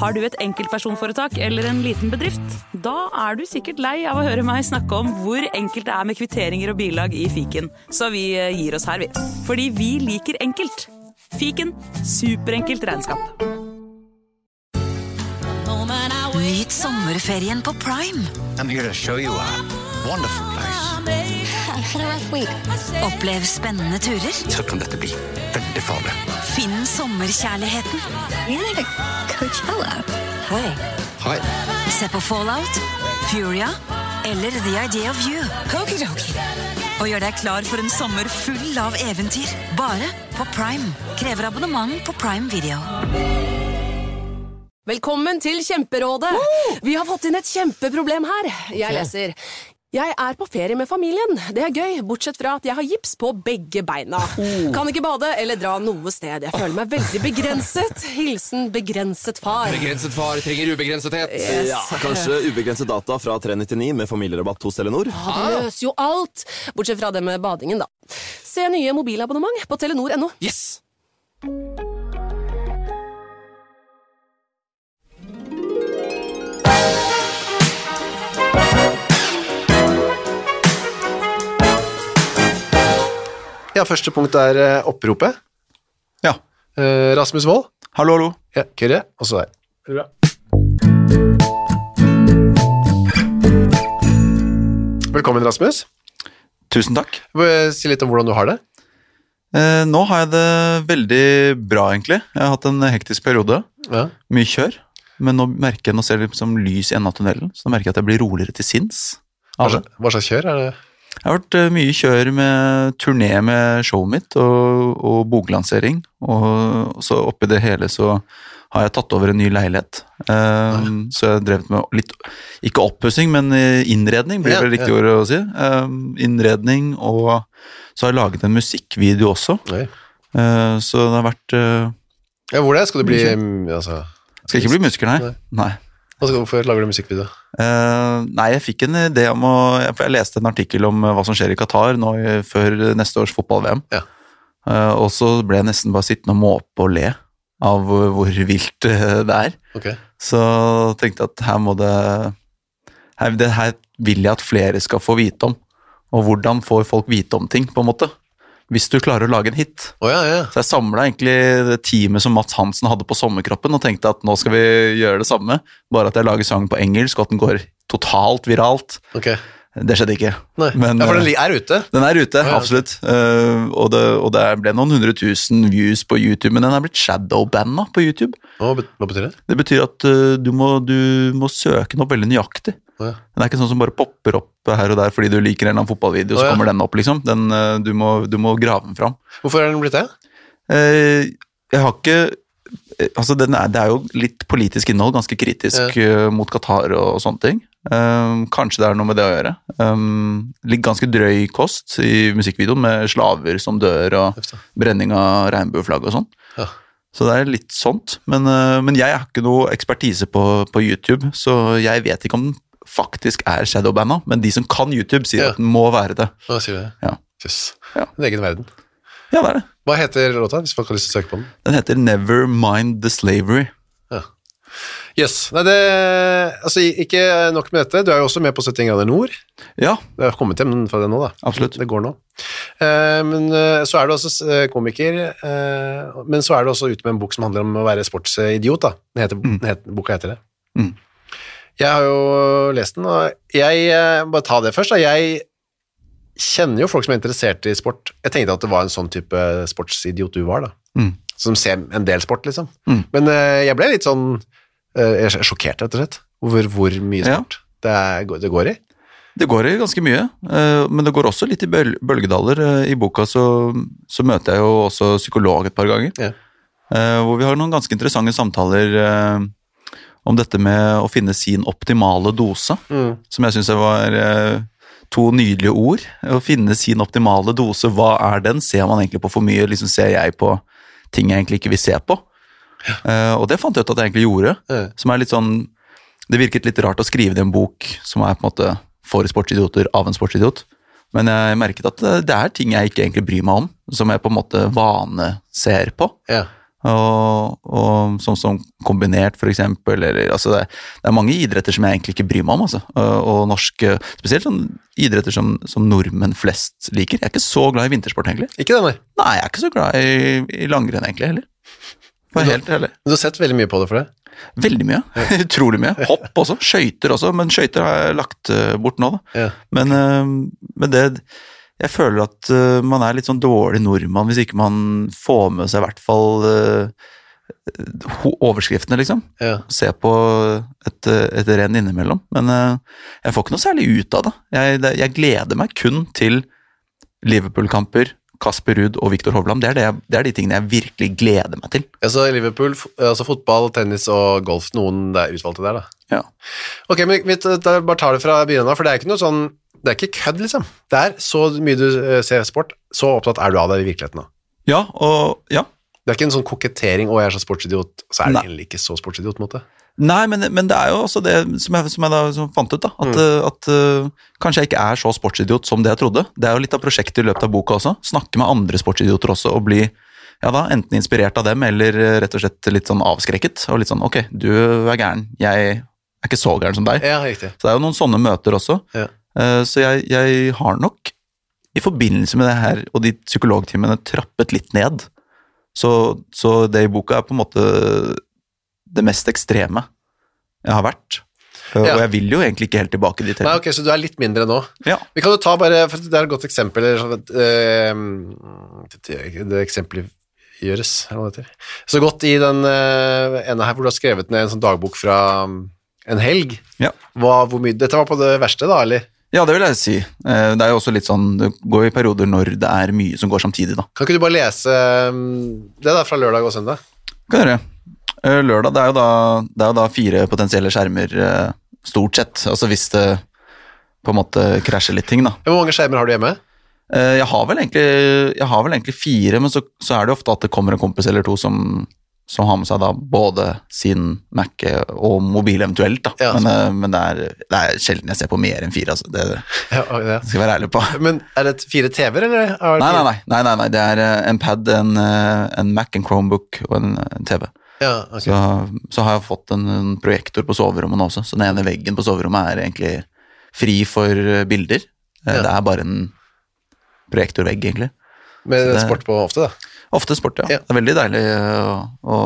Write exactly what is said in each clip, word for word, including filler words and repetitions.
Har du et enkeltpersonforetak eller en liten bedrift? Da er du sikkert lei av å høre meg snakke om hvor enkelt det er med kvitteringer og bilag i fiken. Så vi gir oss her, vi. Fordi vi liker enkelt. Fiken, superenkelt regnskap. Nyt sommerferien på Prime. I'm here to show you a wonderful place. Had a rough week. Opplev spennende turer. Så kan dette bli veldig farlig. Finn sommerkjærligheten. You're like a Coachella. Hi. Hei. Se på Fallout, Furia eller The Idea of You. Okidoki. Og gjør deg klar for en sommer full av eventyr. Bare på Prime. Krever abonnement på Prime Video. Velkommen til Kjemperådet. Vi har fått inn et kjempeproblem her. Jeg leser. Jeg er på ferie med familien. Det er gøy, bortsett fra at jeg har gips på begge beina. Kan ikke bade eller dra noe sted. Jeg føler meg veldig begrenset. Hilsen begrenset far. Begrenset far trenger ubegrensethet. Yes. Ja, kanskje ubegrenset data fra tre nittionio med familierabatt hos Telenor. Ja, det løser jo alt. Bortsett fra det med badingen, da. Se nye mobilabonnement på telenor punktum no. Yes! Ja, første punkt er uh, oppropet. Ja. Uh, Rasmus Wold. Hallo, hallo. Ja, Kyrre, og så der. Bra. Velkommen, Rasmus. Tusen takk. Si litt om hvordan du har det. Eh, nå har jeg det veldig bra, egentlig. Jeg har hatt en hektisk periode. Ja. Mye kjør. Men nå merker jeg, nå ser jeg liksom lys i enden av tunnelen, så nå merker jeg at jeg blir roligere til sinns. Hva slags, hva slags kjør er det? Jeg har vært mye kjør med turné med showet mitt og, og boklansering, og så oppi det hele så har jeg tatt over en ny leilighet. Um, så jeg har drevet med litt, ikke oppussing, men innredning, blir det ja, riktig ja. Ord å si. Um, innredning, og så har jeg laget en musikkvideo også. Uh, så det har vært... Uh, ja, hvor er det? Skal du bli... Altså, skal jeg ikke bli musiker, nei? Nei. nei. Hvorfor lager du musikkvideo? Uh, nei, jeg fikk en idé om å... Jeg leste en artikkel om hva som skjer i Qatar nå før neste års fotball-V M. Ja. Uh, og så ble jeg nesten bare sittende og måpe og le av hvor vilt det er. Okay. Så tenkte jeg at her må det... Her, det her vil jeg at flere skal få vite om. Og hvordan får folk vite om ting, på en måte. Hvis du klarer å lage en hit. Oh, ja, ja. Så jeg samlet egentlig det teamet som Mats Hansen hadde på Sommerkroppen og tenkte at nå skal vi gjøre det samme, bare at jeg lager sang på engelsk og at den går totalt viralt. Okay. Det skjedde ikke. Nei. Men, ja, for den er ute? Den er ute, oh, ja, absolutt. Uh, og, det, og det ble noen hundre tusen views på YouTube, men den er blitt shadowbanna på YouTube. Oh, hva betyr det? Det betyr at uh, du, må, du må søke den opp veldig nøyaktig. Oh, ja. Den er ikke sånn som bare popper opp her og der fordi du liker en eller annen fotballvideo, så oh, ja. Kommer den opp, liksom. Den, du, må, du må grave den fram. Hvorfor er den blitt det? Eh, jeg har ikke... Altså, den er, det er jo litt politisk innhold, ganske kritisk ja. Mot Qatar og, og sånne ting. Um, kanskje det er noe med det å gjøre. Um, litt ganske drøy kost i musikkvideoen med slaver som dør og brenning av regnbueflagg og sånn. Ja. Så det er litt sånt. Men, uh, men jeg har ikke noe ekspertise på, på YouTube, så jeg vet ikke om den faktisk er shadowbanna, men de som kan YouTube sier ja. At den må være det. Hva sier det? Ja. Yes. Ja. En egen verden. Ja, det er det. Hva heter låta, hvis folk har lyst til å søke på den? Den heter Never Mind the Slavery. Ja. Yes. Nei, det, altså ikke nok med dette, du er jo også med på syttien grader nord. Ja. Det har kommet hjem fra det nå da. Absolutt. Det går nå. Uh, men uh, så er du også komiker, uh, men så er du også ute med en bok som handler om å være sportsidiot da. Den heter, mm. den heter, boka heter det. Mm. Jeg har jo lest den, og jeg, bare ta det først da, jeg kjenner jo folk som er interessert i sport. Jeg tenkte at det var en sånn type sportsidiot du var da, mm. som ser en del sport liksom. Mm. Men uh, jeg ble litt sånn, uh, jeg er sjokkert rett og slett, over hvor mye sport ja. det, er, det går i. Det går i ganske mye, uh, men det går også litt i bøl- bølgedaler. Uh, I boka så, så møter jeg jo også psykolog et par ganger, ja. uh, hvor vi har noen ganske interessante samtaler uh, om dette med å finne sin optimale dose, mm. som jeg synes var eh, to nydelige ord. Å finne sin optimale dose, hva er den? Ser man egentlig på for mye? Liksom ser jeg på ting jeg egentlig ikke vil se på? Ja. Eh, og det fant jeg ut at jeg egentlig gjorde, ja. Som er litt sånn, det virket litt rart å skrive det en bok som er på en måte for sportsidioter av en sportsidiot, men jeg merket at det er ting jeg ikke egentlig bryr meg om, som jeg på en måte vane ser på. Ja. Og, og sånn som kombinert for eksempel, eller, altså det, det er mange idretter som jeg egentlig ikke bryr meg om, altså. Og, og norske, spesielt sånn idretter som, som nordmenn flest liker. Jeg er ikke så glad i vintersport egentlig. Ikke det, nei? Nei, jeg er ikke så glad i, i langrenn egentlig heller. For helt heller. Du har sett veldig mye på det for det? Veldig mye, utrolig mye. Hopp også, skøyter også, men skøyter har jeg lagt bort nå da. Ja. Men, men det, jeg føler at man er litt sånn dårlig nordmann hvis ikke man får med seg i hvert fall overskriftene liksom. Ja. Se på et, et renn innimellom, men jeg får ikke noe særlig ut av det. Jeg, jeg gleder meg kun til Liverpool-kamper, Kasper Ruud og Victor Hovland, det er, det, det er de tingene jeg virkelig gleder meg til. Altså Liverpool, altså fotball, tennis og golf, noen det er utvalgte der da. Ja. Ok, men vi bare tar det fra begynnelsen av, for det er ikke noe sånn, det er ikke kødd liksom. Det er så mye du ser sport, så opptatt er du av det i virkeligheten da. Ja, og ja. Det er ikke en sånn kokettering, å jeg er så sportsidiot, så er det egentlig ikke så sportsidiot på en måte. Nei, men, men det er jo også det som jeg, som jeg da som fant ut da, at, mm. at uh, kanskje jeg ikke er så sportsidiot som det jeg trodde. Det er jo litt av prosjektet i løpet av boka også. Snakke med andre sportsidioter også, og bli ja da, enten inspirert av dem, eller rett og slett litt sånn avskrekket, og litt sånn, ok, du er gæren, jeg er ikke så gæren som deg. Ja, riktig. Så det er jo noen sånne møter også. Ja. Uh, så jeg, jeg har nok, i forbindelse med det her, og de psykologtimene, trappet litt ned. Så, så det i boka er på en måte det mest ekstreme jeg har vært, ja. Og jeg vil jo egentlig ikke helt tilbake dit. Nei, ok, så du er litt mindre nå. Ja. Vi kan jo ta bare, for det er et godt eksempel, øh, det, det eksempelet gjøres, eller hva det heter. Så godt i den øh, ene her hvor du har skrevet ned en sånn dagbok fra um, en helg. Ja. Hva, hvor mye, dette var på det verste da, eller? Ja, det vil jeg si. Det er jo også litt sånn, det går i perioder når det er mye som går samtidig da. Kan ikke du bare lese det da fra lørdag og søndag? Kan jeg gjøre. Lørdag, det er, jo da, det er jo da fire potensielle skjermer stort sett, altså hvis det på en måte krasjer litt ting da. Hvor mange skjermer har du hjemme? Jeg har vel egentlig, jeg har vel egentlig fire, men så, så er det ofte at det kommer en kompis eller to som, som har med seg da både sin Mac og mobil eventuelt da, ja, men, men det, er, det er sjelden jeg ser på mer enn fire, altså. Det, ja, ja. Det skal jeg være ærlig på. Men er det fire T V-er, eller? Nei, nei, nei, nei, nei, nei, det er en pad, en, en Mac, en Chromebook og en, en T V. Ja, okay. så, så har jeg fått en, en projektor på soverommet også, så den ene veggen på soverommet er egentlig fri for bilder. Ja. Det er bare en projektorvegg egentlig. Med det, sport på ofte da? Ofte sport, ja. Ja. Det er veldig deilig å, å,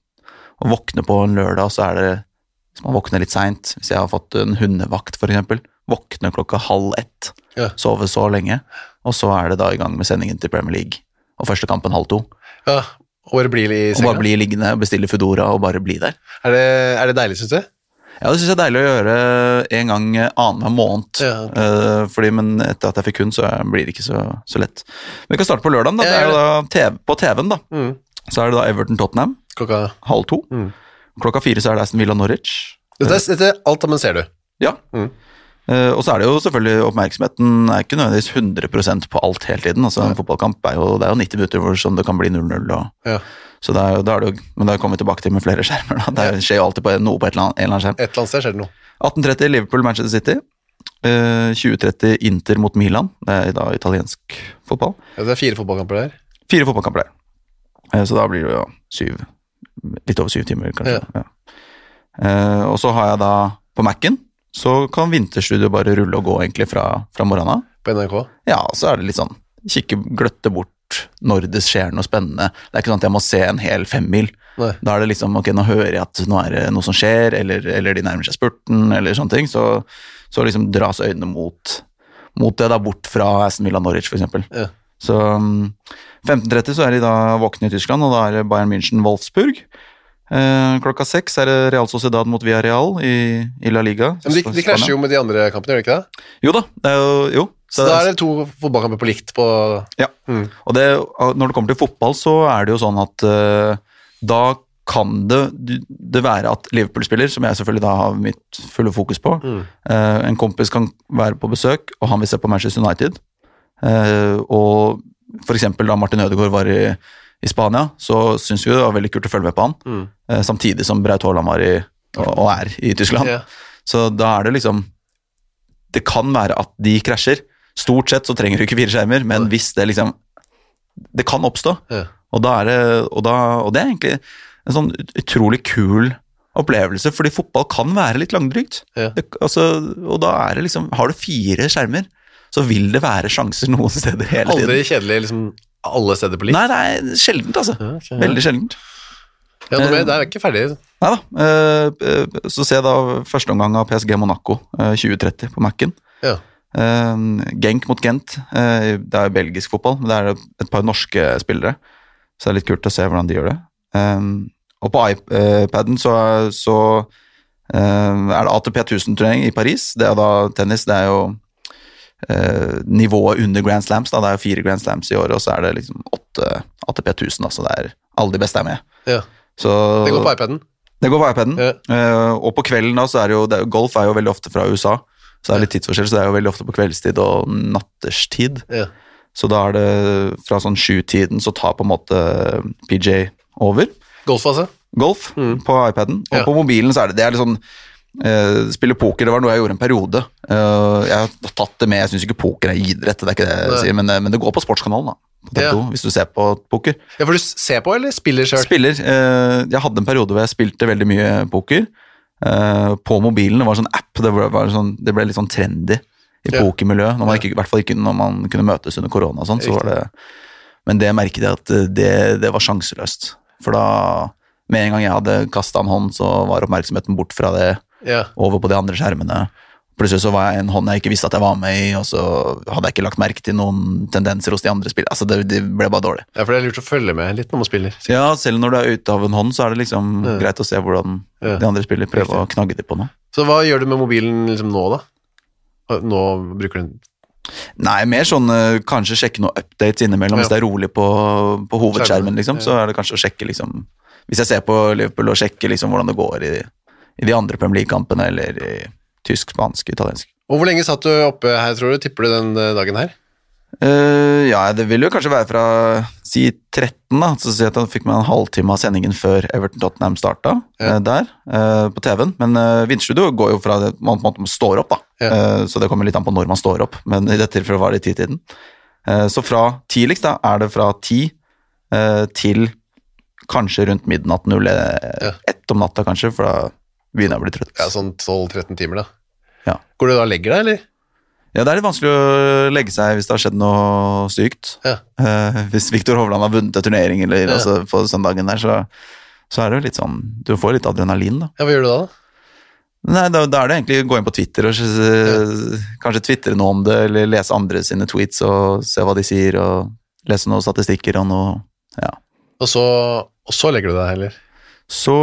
å våkne på en lørdag, så er det, hvis man våkner litt sent, hvis jeg har fått en hundevakt for eksempel, våkne klokka halv ett, ja. Sove så lenge, og så er det da i gang med sendingen til Premier League, og første kampen halv to. Ja, og bare bli i senga? Og bare bli liggende, bestille Foodora og bare bli der. Er det, er det deilig, synes du? Ja, det synes jeg er deilig å gjøre en gang annen hver måned. Ja, okay. uh, fordi, men etter at jeg fikk hund, så blir det ikke så, så lett. Men vi kan starte på lørdagen, da. Ja, det er jo da T V, på T V-en da. Mm. Så er det da Everton-Tottenham. Klokka? Halv to. Mm. Klokka fire så er det Aston Villa-Norwich. Dette, dette alt sammen ser du? Ja. Mm. Uh, og så er det jo selvfølgelig oppmerksomheten er ikke nødvendigvis hundre prosent på alt hele tiden, altså en ja. Fotballkamp er jo, det er jo nitti minutter hvor sånn det kan bli null null, og, ja. Så det er, da er det jo, men da kommer vi tilbake til med flere skjermer da. Det skjer jo alltid på noe på et eller annet, en eller annen skjerm. Et eller annet sted skjer det noe. atten tretti Liverpool-Manchester City, uh, tjue tretti Inter mot Milan, det er da italiensk fotball. Ja, det er fire fotballkamper der? Fire fotballkamper der, uh, så da blir det jo syv, litt over syv timer kanskje. Ja. Ja. Uh, og så har jeg da på Mac-en, så kan Vinterstudio bare rulle og gå egentlig fra, fra morgenen. På N R K? Ja, så er det litt sånn, kikke, gløtte bort når det skjer noe spennende. Det er ikke sånn at jeg må se en hel femmil. Nei. Da er det liksom, ok, nå hører jeg at nå er det noe som skjer, eller, eller de nærmer seg spurten, eller sånne ting, så, så liksom dras øynene mot, mot det da, bort fra Aston Villa Norwich for eksempel. Ja. Så femten tretti så er de da våkne i Tyskland, og da er det Bayern München Wolfsburg. Eh, klokka seks er det Real Sociedad mot Villarreal i, i La Liga. Men de, de krasjer jo med de andre kampene, gjør de ikke det? Jo da, det er jo, jo. Så, så da er det to fotballkamper på likt på... Ja, mm. Og det, når det kommer til fotball så er det jo sånn at uh, da kan det, det være at Liverpool-spiller, som jeg selvfølgelig da har mitt fulle fokus på, mm. uh, en kompis kan være på besøk, og han vil se på Manchester United, uh, og for eksempel da Martin Ødegaard var i I Spania, så synes vi det var veldig kult å følge med på han, mm. eh, samtidig som Braut Haaland var i, og, og er i Tyskland. Yeah. Så da er det liksom, det kan være at de krasjer. Stort sett så trenger du ikke fire skjermer, men mm. hvis det liksom, det kan oppstå, yeah. Og, da er det, og, da, og det er egentlig en sånn utrolig kul opplevelse, fordi fotball kan være litt langdrygt. Ja. Det, altså, og da er det liksom, har du fire skjermer, så vil det være sjanser noen steder hele tiden. Aldri kjedelig liksom alle steder på likt? Nei, det er sjeldent altså. Ja, okay, ja. Veldig sjeldent. Ja, nå, det er ikke ferdig. Neida, uh, så ser jeg da første omgang av P S G Monaco uh, tjue tretti på Mac-en. Ja. Uh, Genk mot Gent, uh, det er belgisk fotball, men det er et par norske spillere, så det er litt kult å se hvordan de gjør det. Um, og på iPaden så, så uh, er det A T P tusen-turnering i Paris, det er da tennis, det er jo uh, nivået under Grand Slams, da. Det er jo fire Grand Slams i året, og så er det liksom åtte A T P tusen, altså det er alle de beste er med. Ja. Så, det går på iPaden? Det går på iPaden, ja. uh, og på kvelden da, så er det jo, det, golf er jo veldig ofte fra U S A, så det er litt tidsforskjell, så det er jo veldig ofte på kveldstid og natterstid. Ja. Så da er det fra sånn sju-tiden, så tar på en måte P J over. Golf altså? Golf mm. på iPaden. Og ja. På mobilen så er det, det er litt sånn, uh, spille poker, det var noe jeg gjorde en periode. Uh, jeg har tatt det med, jeg synes ikke poker er idrett, det er ikke det jeg sier, men, men det går på sportskanalen da. På ja. Hvis du ser på poker. Ja, for du ser på, eller spiller selv? Spiller. Uh, jeg hadde en periode hvor jeg spilte veldig mye poker. Uh, på mobilen, det var sånn app, det ble, var sånn, det ble litt sånn trendy i ja. pokermiljøet, når man ikke, i hvert fall ikke når man kunne møtes under korona og sånn, så var det, men det merket jeg at det, det var sjanseløst. For da, med en gang jeg hadde kastet en hånd, så var oppmerksomheten bort fra det, ja. Over på de andre skjermene. Plutselig så var jeg en hånd jeg ikke visste at jeg var med i, og så hadde jeg ikke lagt merke til noen tendenser hos de andre spillere. Altså, det, det ble bare dårlig. Ja, for det er lurt å følge med litt når man spiller. Ja, selv når du er ute av en hånd, så er det liksom ja. Greit å se hvordan ja. De andre spiller prøver å knagge de på noe. Så hva gjør du med mobilen liksom nå da? Nå bruker du den? Nei, mer sånn, kanskje sjekke noen updates innimellom, ja. Hvis det er rolig på, på hovedskjermen, liksom, ja. Så er det kanskje å sjekke, liksom, hvis jeg ser på Liverpool og sjekker liksom hvordan det går i, i de andre Premier League-kampene, eller i tysk, spansk, italiensk. Og hvor lenge satt du oppe her, tror du? Tipper du den dagen her? Uh, ja, det vil jo kanskje være fra si tretten da, så sier jeg at jeg fikk meg en halvtime av sendingen før Everton Tottenham startet ja. uh, der, uh, på T V-en, men uh, Vinstudio går jo fra det, man, man står opp da, ja. uh, så det kommer litt an på når man står opp, men i dette tilfellet var det i ti-tiden. Uh, så fra tidligst da, er det fra ti uh, til kanskje rundt midnatt null ett om natta kanskje, for da begynner jeg å bli trøtt. Ja, sånn tolv tretten timer da. Ja. Går du da og legger deg, eller? Ja, det er litt vanskelig å legge seg hvis det har skjedd noe sykt. Ja. Uh, hvis Victor Hovland har vunnet en turnering eller, ja. Altså, på søndagen der, så, så er det jo litt sånn, du får litt adrenalin da. Ja, hva gjør du da da? Nei, da, da er det egentlig å gå inn på Twitter og ja. Kanskje twittere noe om det, eller lese andre sine tweets og se hva de sier, og lese noen statistikker og noe, ja. Og så, og så legger du deg, eller? Så...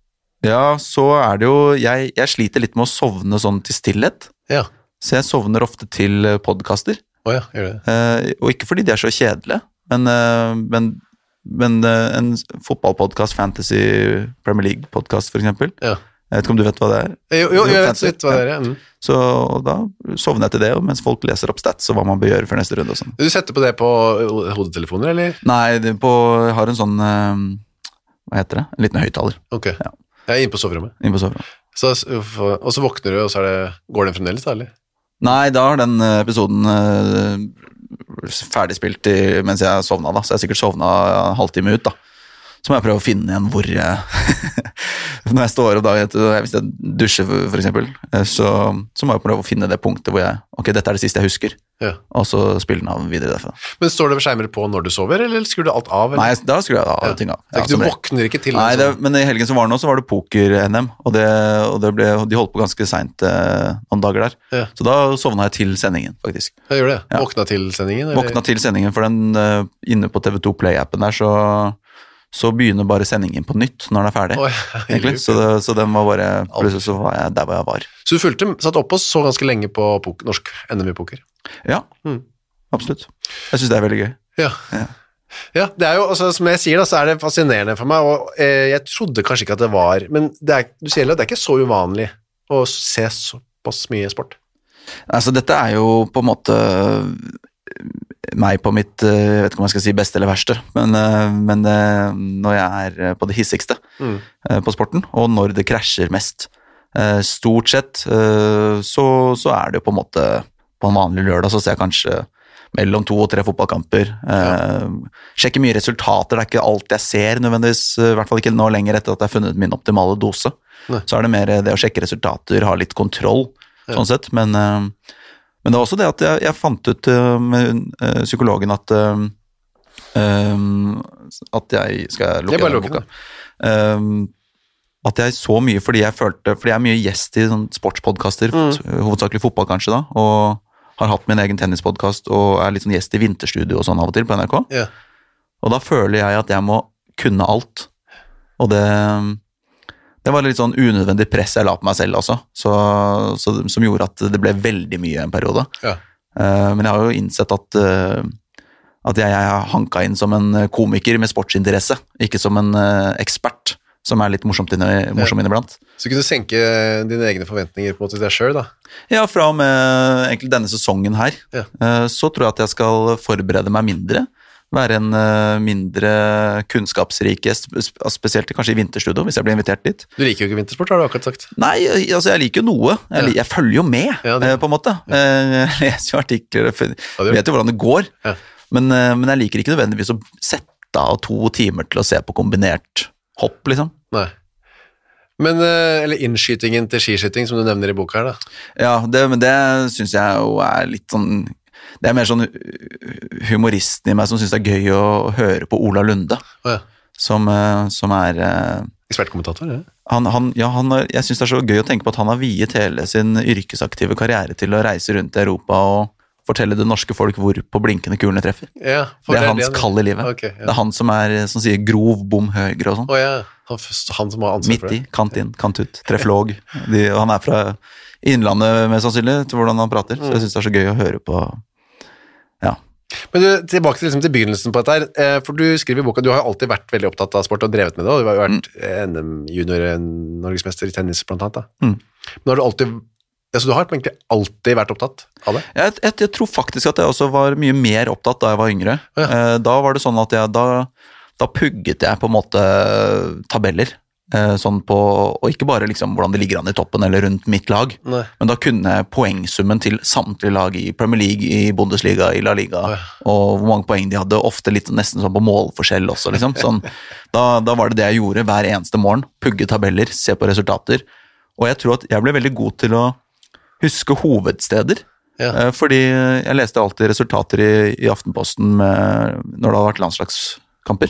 Ja, så er det jo, jeg, jeg sliter litt med å sovne sånn til stillhet, ja. Så jeg sovner ofte til podcaster. Oh ja, gjør det. Eh, og ikke fordi de er så kjedelige, men, eh, men, men eh, en fotballpodcast, fantasy, Premier League-podcast for eksempel, ja. Jeg vet ikke om du vet hva det er? Jo, jo jeg vet litt hva det er, ja. Mm. Så da sovner jeg til det, mens folk leser opp stats og hva man bør gjøre for neste runde og sånn. Du setter på det på hodetelefoner, eller? Nei, det på, jeg har en sånn, eh, hva heter det? En liten høyttaler. Ok, ja. Jeg er inne på soverommet. Inne på soverommet. Så, og så våkner du, og så er det, går den fremdeles da, eller? Nei, da har den episoden uh, ferdigspilt i, mens jeg sovna da, så jeg har sikkert sovna en halvtime ut da. Så må jeg prøve å finne igjen hvor jeg, når jeg står opp da, hvis jeg dusjer for eksempel, så, så må jeg prøve å finne det punktet hvor jeg, ok, dette er det siste jeg husker, ja. Og så spiller den av videre derfra. Men står det skjermer på når du sover, eller skrur du alt av? Eller? Nei, da skrur jeg av ja. Ting av. Ja, du våkner ikke til? Nei, det, men i helgen som var nå, så var det poker-N M, og, det, og det ble, de holdt på ganske sent eh, noen dager der, ja. Så da sovna jeg til sendingen, faktisk. Jeg gjør det? Ja. Våkna til sendingen? Eller? Våkna til sendingen, for den uh, inne på T V to Play-appen der, så så begynner bare sendingen på nytt når den er ferdig, oh, ja, egentlig. Så, det, så den var bare, plutselig så var jeg der hvor jeg var. Så du fulgte, satt opp oss så ganske lenge på poker, norsk N M i poker? Ja, mm. Absolutt. Jeg synes det er veldig gøy. Ja, ja. Ja, det er jo, altså, som jeg sier da, så er det fascinerende for meg, og eh, jeg trodde kanskje ikke at det var, men det er, du sier at det er ikke så uvanlig å se såpass mye sport. Altså, dette er jo på en måte meg på mitt, jeg vet ikke om jeg skal si beste eller verste, men, men når jeg er på det hissigste mm. på sporten, og når det krasjer mest, stort sett, så, så er det jo på en måte, på en vanlig lørdag, så ser jeg kanskje mellom to og tre fotballkamper. Ja. Sjekker mye resultater, det er ikke alt jeg ser nødvendigvis, i hvert fall ikke nå lenger etter at jeg har funnet min optimale dose. Nei. Så er det mer det å sjekke resultater, ha litt kontroll, ja. Sånn sett. Men, men det var også det at jeg, jeg fant ut med psykologen at, at jeg skal lukke den boka. Um, at jeg så mye fordi jeg følte, fordi jeg er mye gjest i sånn sportspodcaster, mm. hovedsakelig fotball kanskje da, og har hatt min egen tennispodcast og er litt sånn gjest i vinterstudio og sånn av og til på N R K. Yeah. Og da føler jeg at jeg må kunne alt. Og det, det var litt sånn unødvendig press jeg la på meg selv også, så, så, som gjorde at det ble veldig mye en periode. Yeah. Uh, men jeg har jo innsett at uh, at jeg er hanka inn som en komiker med sportsinteresse, ikke som en uh, ekspert, som er litt morsomt inne, morsom ja. Inniblant. Så kunne du senke dine egne forventninger på en måte til deg selv da? Ja, fra og med egentlig denne sesongen her, ja. uh, så tror jeg at jeg skal forberede meg mindre, være en uh, mindre kunnskapsrik gjest, spesielt kanskje i vinterstudio, hvis jeg blir invitert dit. Du liker jo ikke vintersport, har du akkurat sagt. Nei, altså jeg liker jo noe. Jeg, ja. jeg følger jo med, ja, uh, på en måte. Ja. Uh, jeg leser jo artikler, jeg vet jo hvordan det går. Ja. Men, men jeg liker ikke nødvendigvis å sette av to timer til å se på kombinert hopp, liksom. Nei. Men, eller innskytingen til skiskyting, som du nevner i boka her, da. Ja, det, men det synes jeg jo er litt sånn, det er mer sånn humoristen i meg som synes det er gøy å høre på Ola Lunde, oh, ja. som, som er... Ekspertkommentator, ja. Han, han, ja, han har, jeg synes det er så gøy å tenke på at han har viet hele sin yrkesaktive karriere til å reise rundt i Europa og fortelle det norske folk hvor på blinkende kulene treffer. Ja, det er hans kall i livet. Okay, ja. Det er han som er, som sier grov, bom, høyre og sånn. Oh, ja. han, han som har ansvar for det. Midt i, kant inn, kant ut, treff låg. De, han er fra innlandet med sannsynlig til hvordan han prater, mm. så jeg synes det er så gøy å høre på. Ja. Men du, tilbake til, liksom, til begynnelsen på dette her, for du skriver i boka, du har alltid vært veldig opptatt av sport og drevet med det, og du har jo vært mm. N M-junior, Norgesmester i tennis blant annet. Da. Mm. Men har du alltid... Så du har egentlig alltid vært opptatt av det? Jeg, jeg, jeg tror faktisk at jeg også var mye mer opptatt da jeg var yngre. Ja. Da var det sånn at jeg, da, da pugget jeg på en måte tabeller, sånn på, og ikke bare liksom hvordan det ligger an i toppen eller rundt mitt lag, Nei. Men da kunne jeg poengsummen til samtlige lag i Premier League, i Bundesliga, i La Liga, ja. Og hvor mange poeng de hadde, ofte litt nesten sånn på målforskjell også, liksom. Sånn, da, da var det det jeg gjorde hver eneste morgen, pugge tabeller, se på resultater, og jeg tror at jeg ble veldig god til å huske hovedsteder, ja. Fordi jeg leste alltid resultater i, i Aftenposten med, når det hadde vært landslagskamper,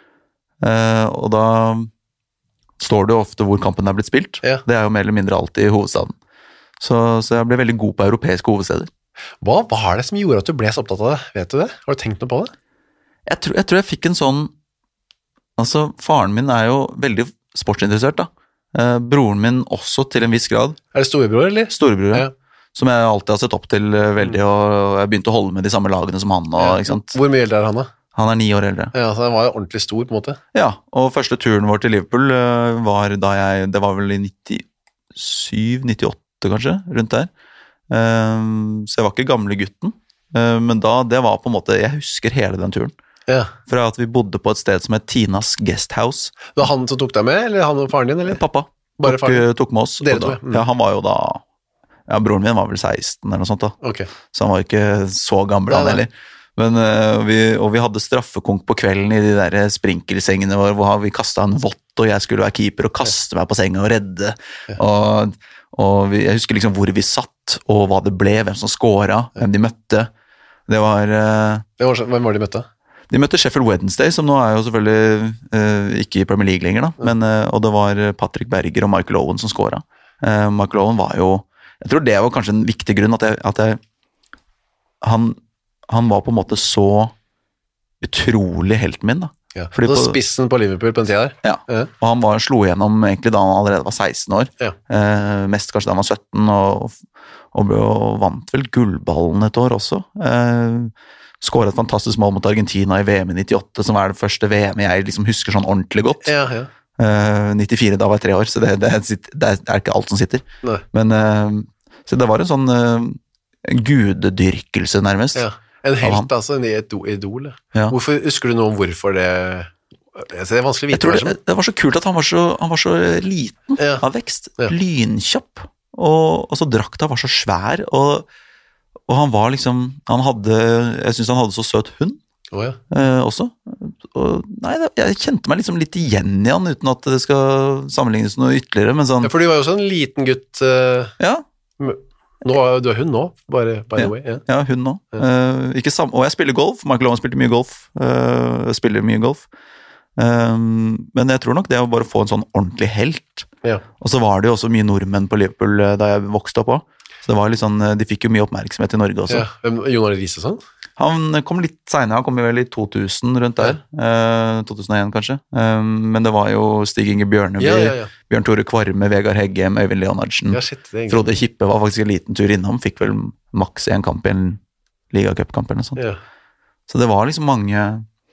og da står det jo ofte hvor kampen er blitt spilt. Ja. Det er jo mer eller mindre alltid i hovedstaden. Så, så jeg ble veldig god på europeiske hovedsteder. Hva var det som gjorde at du ble så opptatt av det? Vet du det? Har du tenkt noe på det? Jeg tror jeg, tror jeg fikk en sånn, altså faren min er jo veldig sportsinteressert da. Eh, broren min også til en viss grad. Er det storebror, eller? Storebror, ja. Som jeg alltid har sett opp til veldig, og jeg begynte å holde med de samme lagene som han. Og, ja. Ikke sant? Hvor mye eldre er han da? Han er ni år eldre. Ja, så han var jo ordentlig stor på en måte. Ja, og første turen vår til Liverpool var da jeg, det var vel i nittisju nittiåtte kanskje, rundt der. Um, så jeg var ikke gamle gutten, uh, men da, det var på en måte, jeg husker hele den turen. Ja. Fra at vi bodde på et sted som het Tinas Guesthouse. Det var han som tok deg med, eller han og faren din, eller? Pappa. Bare tok, faren? Tok med oss. Dere to, mm. Ja, han var jo da, ja, broren min var vel seksten eller noe sånt da. Okay. Så han var ikke så gammel han heller. Men, uh, vi, og vi hadde straffekonk på kvelden i de der sprinkelsengene våre, hvor vi kastet en vott, og jeg skulle være keeper og kaste meg på senga og redde. Ja. Og, og vi, jeg husker liksom hvor vi satt, og hva det ble, hvem som skåret, hvem de møtte. Det var... Uh, hvem var de møtte? De møtte Sheffield Wednesday, som nå er jo selvfølgelig uh, ikke i Premier League lenger, da. Men, uh, og det var Patrick Berger og Michael Owen som skåret. Uh, Michael Owen var jo... Jeg tror det var kanskje en viktig grunn at jeg... At jeg han, han var på en måte så utrolig helten min, da. Ja. Så på, spissen på Liverpool på den tida der? Ja, ja. Og han var, slo igjennom egentlig da han allerede var seksten år. Ja. Uh, mest kanskje da han var sytten, og, og, og vant vel gullballen et år også. Uh, skåret et fantastisk mål mot Argentina i V M i nittiåtte, som var det første V M jeg liksom husker sånn ordentlig godt. Ja, ja. Uh, nittifire, da var jeg tre år, så det, det, det er ikke alt som sitter. Nei. Men uh, så det var en sånn uh, gudedyrkelse nærmest. Ja. En helt, altså, en idol. Ja. Hvorfor, husker du noe om hvorfor det... Det er vanskelig å vite. Jeg tror det, det var så kult at han var så, han var så liten ja. Av vekst. Ja. Lynkjapp. Og, og så drakta var så svær, og Og han var liksom, han hadde, jeg synes han hadde så søt hund oh, ja. eh, også. Og, nei, jeg kjente meg liksom litt igjen i han, uten at det skal sammenlignes noe ytterligere, men sånn... Ja, for du var jo også en liten gutt... Uh, ja. Nå, du er hund nå, bare by the ja. way. Ja, ja hund nå. Ja. Uh, ikke sam- og jeg spiller golf, Michael Owen spilte mye golf, uh, jeg spiller mye golf. Um, men jeg tror nok det å bare få en sånn ordentlig helt. Ja. Og så var det jo også mye nordmenn på Liverpool uh, da jeg vokste opp også. Så det var litt sånn, de fikk jo mye oppmerksomhet i Norge også. Ja, Jon Arne Riise sånn? Han kom litt senere, han kom jo vel i to tusen rundt der, ja. eh, to tusen og en kanskje. Um, men det var jo Stig Inge Bjørneby, ja, ja, ja. Bjørn Tore Kvarme, Vegard Heggem, Øyvind Leonardsen. Ja, shit, Frode Kippe var faktisk en liten tur innom, fikk vel maks en kamp i en ligacupkamp eller noe sånt. Ja. Så det var liksom mange,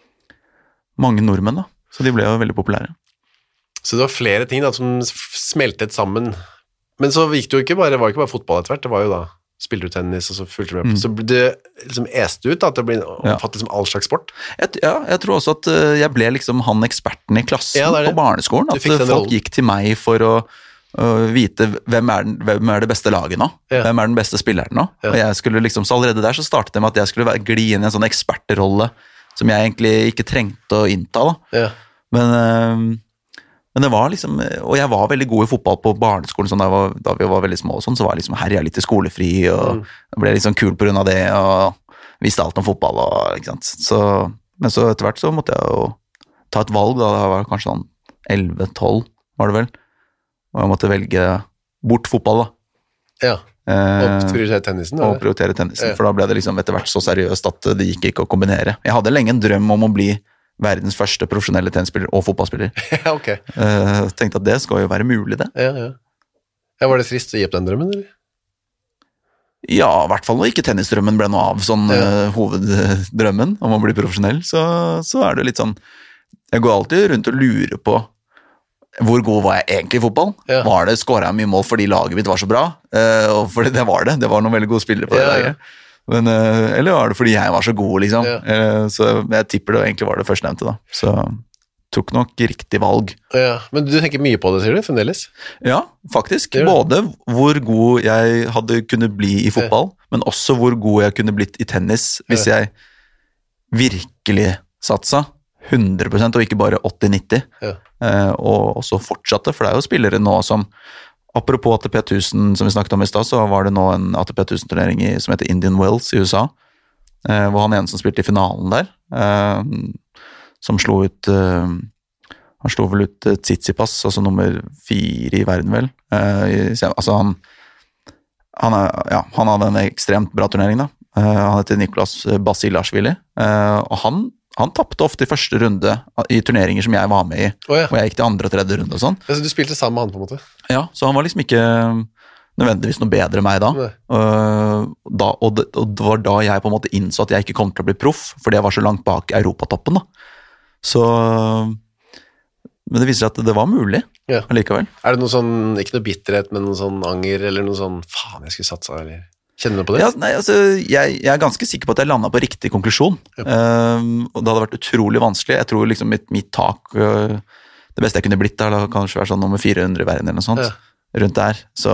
mange nordmenn da, så de ble jo veldig populære. Så det var flere ting da, som smeltet sammen. Men så gikk det jo ikke bare, det var ikke bare fotball etter hvert, det var jo da, spilte du tennis, og så fulgte du med på. Mm. Så ble det liksom est ut da, at det ble omfattet liksom all slags sport. Jeg, ja, jeg tror også at uh, jeg ble liksom han eksperten i klassen ja, det det. På barneskolen, at folk rollen. Gikk til meg for å uh, vite hvem er, den, hvem er det beste laget nå, ja. Hvem er den beste spilleren nå, ja. Og jeg skulle liksom, så allerede der så startet det med at jeg skulle være, gli inn i en sånn ekspertrolle, som jeg egentlig ikke trengte å innta da. Ja. Men... Uh, Men det var liksom, og jeg var veldig god i fotball på barneskolen, sånn da, var, da vi var veldig små og sånn, så var jeg liksom herja litt i skolefri, og mm. ble litt sånn kul på grunn av det, og visste alt om fotball, og, ikke sant. Så, men så etter hvert så måtte jeg jo ta et valg, da jeg var kanskje sånn elleve tolv, var det vel, og jeg måtte velge bort fotball da. Ja, og prioritere tennisen. Og prioritere tennisen, ja. For da ble det liksom etter hvert så seriøst at det gikk ikke å kombinere. Jeg hadde lenge en drøm om å bli verdens første profesjonelle tennisspiller og fotballspiller. Ja, ok. Uh, tenkte at det skal jo være mulig, det. Ja, ja. Ja, var det trist å gi opp den drømmen, eller? Ja, i hvert fall når ikke tennisdrømmen ble noe av, sånn ja. uh, hoveddrømmen om å bli profesjonell, så, så er det litt sånn, jeg går alltid rundt og lurer på hvor god var jeg egentlig i fotball? Ja. Var det, skåret jeg mye mål fordi laget mitt var så bra? Uh, og fordi det var det, det var noen veldig gode spillere på det ja, laget. Ja. Men, eller var det fordi jeg var så god, liksom? Ja. Så jeg tipper det egentlig var det førstnevnte, da. Så tok nok riktig valg. Ja, men du tenker mye på det, sier du, fremdeles? Ja, faktisk. Både hvor god jeg hadde kunnet bli i fotball, ja. Men også hvor god jeg kunne blitt i tennis, hvis ja. Jeg virkelig satsa hundre prosent, og ikke bare åtti nitti. Ja. Og også fortsatte, for det er jo spillere nå som apropos A T P tusen, som vi snakket om i sted, så var det nå en A T P tusen-turnering som heter Indian Wells i U S A, eh, hvor han ene som spilte i finalen der, eh, som slo ut, eh, han slo vel ut Tsitsipas, altså nummer fire i verden vel. Eh, i, altså han, han, er, ja, han hadde en ekstremt bra turnering da. Eh, han heter Nicolas Basilashvili, eh, og han Han tappte ofte i første runde i turneringer som jeg var med i, oh, ja. Og jeg gikk til andre og tredje runde og sånn. Ja, så du spilte sammen med han på en måte? Ja, så han var liksom ikke nødvendigvis noe bedre enn meg da. Uh, da og, det, og det var da jeg på en måte innså at jeg ikke kom til å bli proff, fordi jeg var så langt bak europatoppen da. Så, men det viser at det var mulig ja. Allikevel. Er det noe sånn, ikke noe bitterhet, men noe sånn anger, eller noe sånn, faen, jeg skulle satsa, eller... Kjenner du på det? Ja, nei, altså, jeg, jeg er ganske sikker på at jeg landet på riktig konklusjon. Ja. Uh, og det hadde vært utrolig vanskelig. Jeg tror liksom mitt, mitt tak, uh, det beste jeg kunne blitt da, kanskje være sånn nummer fire hundre i verden eller noe sånt, ja. Rundt der. Så,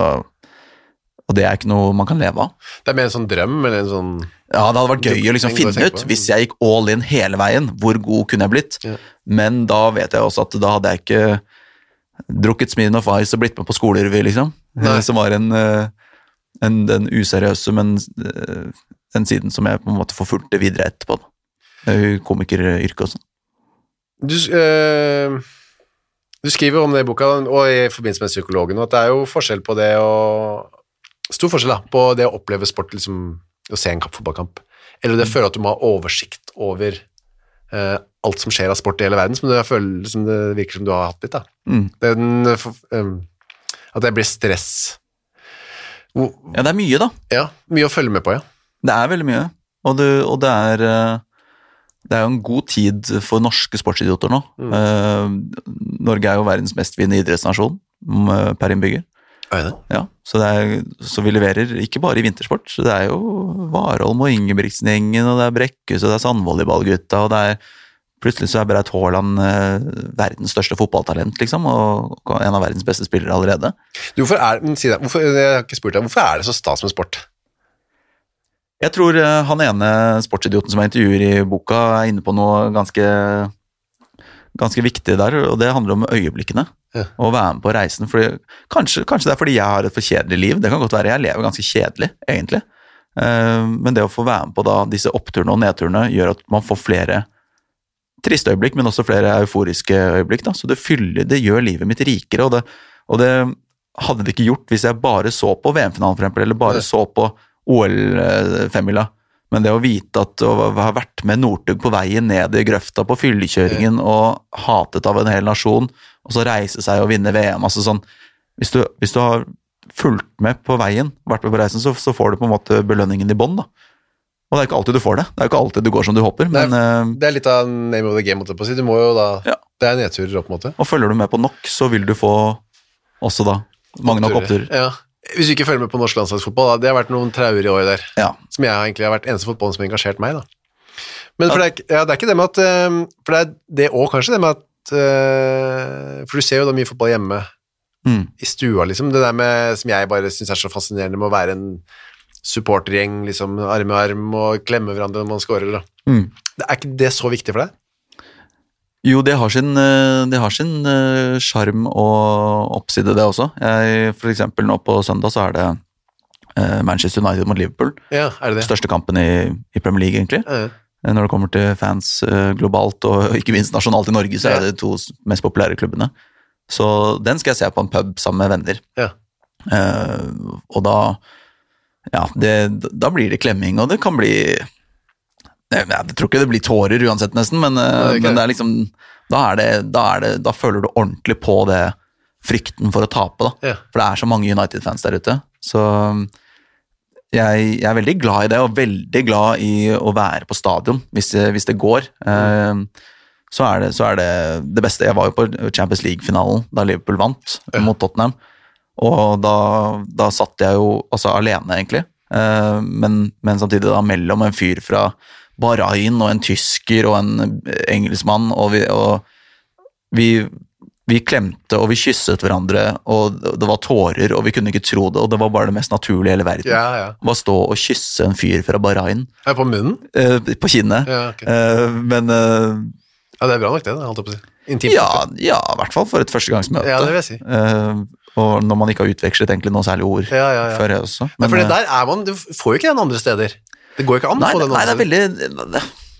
og det er ikke noe man kan leve av. Det er mer en sånn drøm, eller en sånn... Ja, det hadde vært gøy å liksom finne ut, hvis jeg gikk all in hele veien, hvor god kunne jeg blitt. Ja. Men da vet jeg også at da hadde jeg ikke drukket Smirnoff Ice og blitt med på skolerevy, liksom. Nei. Som var en... Uh, En, den useriøse, men uh, den siden som jeg på en måte forfulgte videre etterpå. Komikeryrke og sånn. Du, øh, du skriver om det i boka, og i forbindelse med psykologen, at det er jo forskjell på det å... Stor forskjell da, på det å oppleve sport, liksom, å se en fotballkamp, eller det føler at du må ha oversikt over øh, alt som skjer av sport i hele verden, som det, føler, som det virker som du har hatt litt, da. Mm. Den, øh, at det blir stress... Ja, det er mye da. Ja, mye å følge med på, ja. Det er veldig mye, og det, og det er det er jo en god tid for norske sportsidioter nå. Mm. Uh, Norge er jo verdens mest vinnende idrettsnasjon per innbygger. Er det? Ja, så, det er, så vi leverer ikke bare i vintersport, så det er jo Warholm og Ingebrigtsen-gjengen, og det er Brekkhus, og det er Sandvolleyballgutta, og det er plutselig så er Braut Haaland eh, verdens største fotballtalent, liksom, og en av verdens beste spillere allerede. Du, hvorfor er, si det, hvorfor, jeg har ikke spurt deg, hvorfor er det så stas med sport? Jeg tror han ene sportsidioten som jeg intervjuer i boka er inne på noe ganske, ganske viktig der, og det handler om øyeblikkene. Ja. Å være med på reisen, fordi, kanskje, kanskje det er fordi jeg har et for kjedelig liv, det kan godt være, jeg lever ganske kjedelig, egentlig. Men det å få være med på da, disse oppturene og nedturene gjør at man får flere triste øyeblikk, men også flere euforiske øyeblikk, da. Så det fyller, det gjør livet mitt rikere, og det, og det hadde det ikke gjort hvis jeg bare så på V M-finalen for eksempel, eller bare ja. så på O L-femmila, men det å vite at å ha vært med Northug på veien ned i grøfta på fyllekjøringen ja. og hatet av en hel nasjon, og så reise seg og vinne V M, altså sånn, hvis du, hvis du har fulgt med på veien, vært med på reisen, så, så får du på en måte belønningen i bånd, da. Og det er ikke alltid du får det, det er ikke alltid du går som du håper, men... Det er, det er litt av name of the game, måtte jeg på å si, du må jo da, ja. det er nedturer opp, måte. Og følger du med på nok, så vil du få også da, mange nok oppturer. Ja. Hvis du ikke følger med på norsk landslagsfotball, da, det har vært noen traurige år der, ja. som jeg egentlig har vært eneste fotballen som har engasjert meg, da. Men for det, er, ja, det er ikke det med at, for det er det også kanskje, det med at, for du ser jo da mye fotball hjemme, mm. i stua, liksom, det der med, som jeg bare synes er så fascinerende med å være en supportergjeng, liksom, arm i arm, og klemme hverandre når man scorer, da. Mm. Det er ikke det så viktig for deg? Jo, det har sin, det har sin charm og oppside det også. Jeg, for eksempel nå på søndag så er det Manchester United mot Liverpool. Ja, er det det? Største kampen i, i Premier League, egentlig. Ja. Når det kommer til fans globalt, og ikke minst nasjonalt i Norge, så er det de to mest populære klubbene. Så den skal jeg se på en pub sammen med venner. Ja. Uh, og da, ja, det, da blir det klemming, og det kan bli... Jeg, jeg tror ikke det blir tårer uansett nesten, men, det men det er liksom, da, er det, da, er det, da føler du ordentlig på det frykten for å tape, da. Ja. For det er så mange United-fans der ute. Så jeg, jeg er veldig glad i det, og veldig glad i å være på stadion, hvis, hvis det går. Mm. Så, er det, så er det det beste. Jeg var jo på Champions League-finalen da Liverpool vant ja. mot Tottenham, og da, da satt jeg jo altså, alene, egentlig. Men, men samtidig da mellom en fyr fra Bahrain og en tysker og en engelskmann, og vi, og vi, vi klemte og vi kysset hverandre, og det var tårer, og vi kunne ikke tro det, og det var bare det mest naturlige i hele verden. Ja, ja. Å stå og kysse en fyr fra Bahrain. Er på munnen? Eh, på kinnet. Ja, okay. eh, men... Eh, ja, det er bra nok det, holdt jeg på å si. Intimt. Ja, ja, i hvert fall for et førstegangsmøte. Ja, det vil jeg si. Eh, og når man ikke har utvekslet egentlig noe særlig ord ja, ja, ja. før jeg også. Men, men for det der er man, du får jo ikke den andre steder. Det går ikke an nei, å få den nei, det er veldig...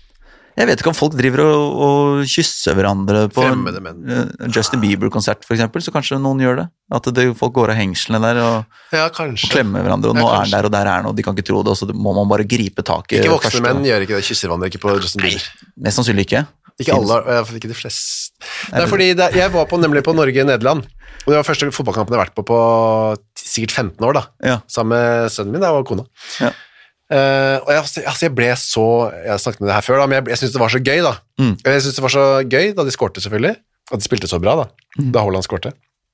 Jeg vet ikke om folk driver og, og kysser hverandre på fremmede menn. Uh, Justin Bieber-konsert, for eksempel, så kanskje noen gjør det. At det, folk går av hengslene der og, ja, og klemmer hverandre, og nå ja, er der og der er noe, og de kan ikke tro det, og så må man bare gripe tak i ikke voksne første. Menn gjør ikke det, kysser hverandre ikke på Justin Bieber. Nei, mest sannsynlig ikke. Ikke alle, ikke de fleste. Det er fordi det, jeg var på, nemlig på Norge-Nederland, og det var første fotballkampen jeg har vært på på sikkert femten år da, ja. sammen med sønnen min, det var kona. Ja. Uh, og jeg, altså jeg ble så jeg snakket med det her før da, men jeg, jeg synes det var så gøy da mm. jeg synes det var så gøy da de skårte selvfølgelig, at de spilte så bra da mm. da Haaland skårte.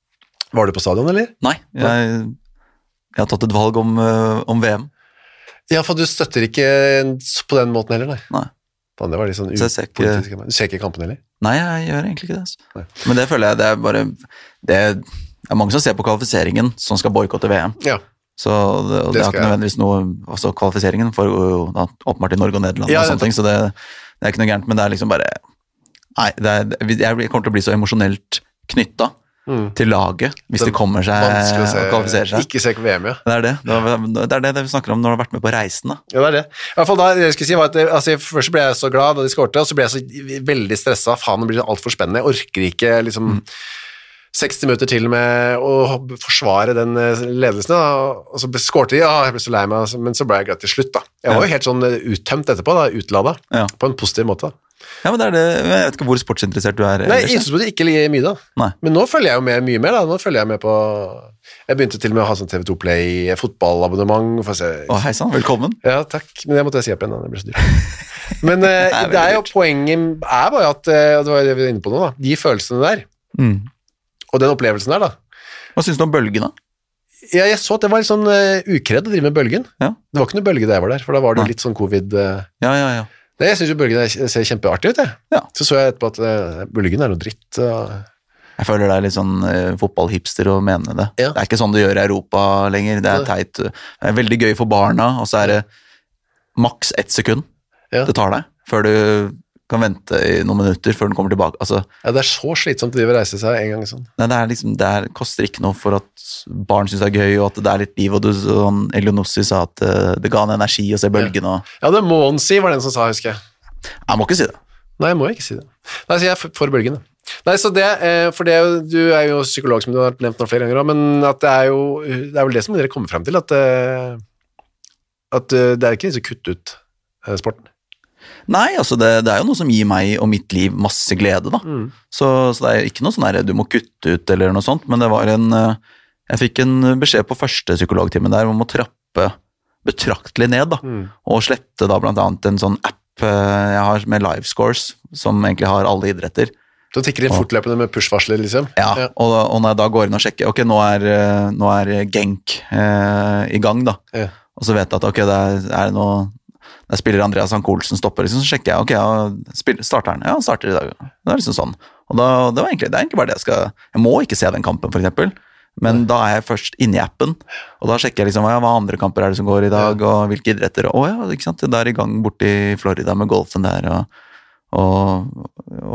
Var du på stadion eller? Nei, jeg, jeg har tatt et valg om, uh, om V M. Ja, for du støtter ikke på den måten heller, nei, nei. Fan, det var litt sånn så jeg ikke, du ser ikke kampen heller? Nei, jeg gjør egentlig ikke det altså. Men det føler jeg, det er bare det er mange som ser på kvalifiseringen som skal boykotte V M. Ja. Så det, det, det er ikke nødvendigvis noe, altså kvalifiseringen foregår jo da, åpenbart i Norge og Nederland ja, og sånne ting, så det, det er ikke noe gærent, men det er liksom bare, nei, det er, jeg kommer til å bli så emosjonelt knyttet mm. til laget, hvis det, det kommer seg å se, og kvalifiserer seg. Ikke se V M, ja. Det er det, det er det, det vi snakker om når du har vært med på reisen da. Ja, det er det. I hvert fall da, det jeg skulle si var at, altså, først ble jeg så glad da de skårte, og så ble jeg så veldig stresset, faen, det blir alt for spennende, jeg orker ikke liksom... Mm. seksti minutter til med å forsvare den ledelsen, da. Og så skårte de, ja, jeg ble så lei meg, men så ble jeg glad til slutt, da. Jeg var jo helt sånn uttømt etterpå, da, utladet, ja. På en positiv måte, da. Ja, men det er det, jeg vet ikke hvor sportsinteressert du er. Nei, jeg synes ikke like mye, da. Nei. Men nå følger jeg jo med mye mer, da. Nå følger jeg med på, jeg begynte til og med å ha sånn T V to Play fotballabonnement, for å se. Å, hei sann, velkommen. Ja, takk, men det måtte jeg si opp igjen, da. Det ble så dyrt. Men det er, det er jo, poenget er bare at, og det var det vi var inne på nå, da, de følelsene der, mm. og den opplevelsen der, da. Hva synes du om bølgen, da? Ja, jeg så at det var litt sånn uh, ukredd å drive med bølgen. Ja. Det var ikke noe bølge da jeg var der, for da var det jo litt sånn covid. Uh, ja, ja, ja. Det, jeg synes jo bølgen ser kjempeartig ut, jeg. Ja. Så så jeg etterpå at uh, bølgen er noe dritt. Uh. Jeg føler det er litt sånn uh, fotballhipster å mene det. Ja. Det er ikke sånn det gjør i Europa lenger, det er teit. Det er veldig gøy for barna, og så er det maks ett sekund Ja. det tar deg, før du kan vente i noen minutter før den kommer tilbake. Altså, Ja, det er så slitsomt å drive og reise seg en gang sånn. nei, det, er liksom, det er, koster ikke noe for at barn synes det er gøy, og at det er litt liv, og du, sånn, Elionossi sa at uh, det ga en energi å se bølgen. Og, Ja, det må han si, var den som sa, husker jeg. jeg må ikke si det. Nei, jeg må ikke si det. Nei, så jeg er for- for bølgen. da. Nei, så det, eh, for det er jo, du er jo psykolog, som du har nevnt nå flere ganger, også, men at det er jo, det er vel det som dere kommer frem til, at, eh, at eh, det er ikke så kutt ut eh, sporten. Nei, altså det, det er jo noe som gir meg og mitt liv masse glede, da. Mm. Så, så det er ikke noe sånn her, du må kutte ut eller noe sånt, men det var en, eh, jeg fikk en beskjed på første psykologtimen der om å trappe betraktelig ned, da, Mm. og slette da blant annet en sånn app eh, jeg har med live scores, som egentlig har alle idretter. Så tikker det fortløpende med push-varsler, liksom. Ja, Og, og når jeg da går inn og sjekker, ok, nå er, eh, nå er Genk eh, i gang, da, Ja. og så vet jeg at ok, det er, er det noe, der spiller Andreas Hank Olsen stopper, liksom, så sjekker jeg, ok, ja, spiller, starter han? Ja, han starter i dag. Det er liksom sånn. Og da, det, var egentlig, det er egentlig bare det jeg skal, jeg må ikke se den kampen, for eksempel, men da er jeg først inne i appen, og da sjekker jeg liksom, ja, hva andre kamper er det som går i dag, og hvilke idretter, og ja, ikke sant, det er i gang borte i Florida med golfen der, og, og,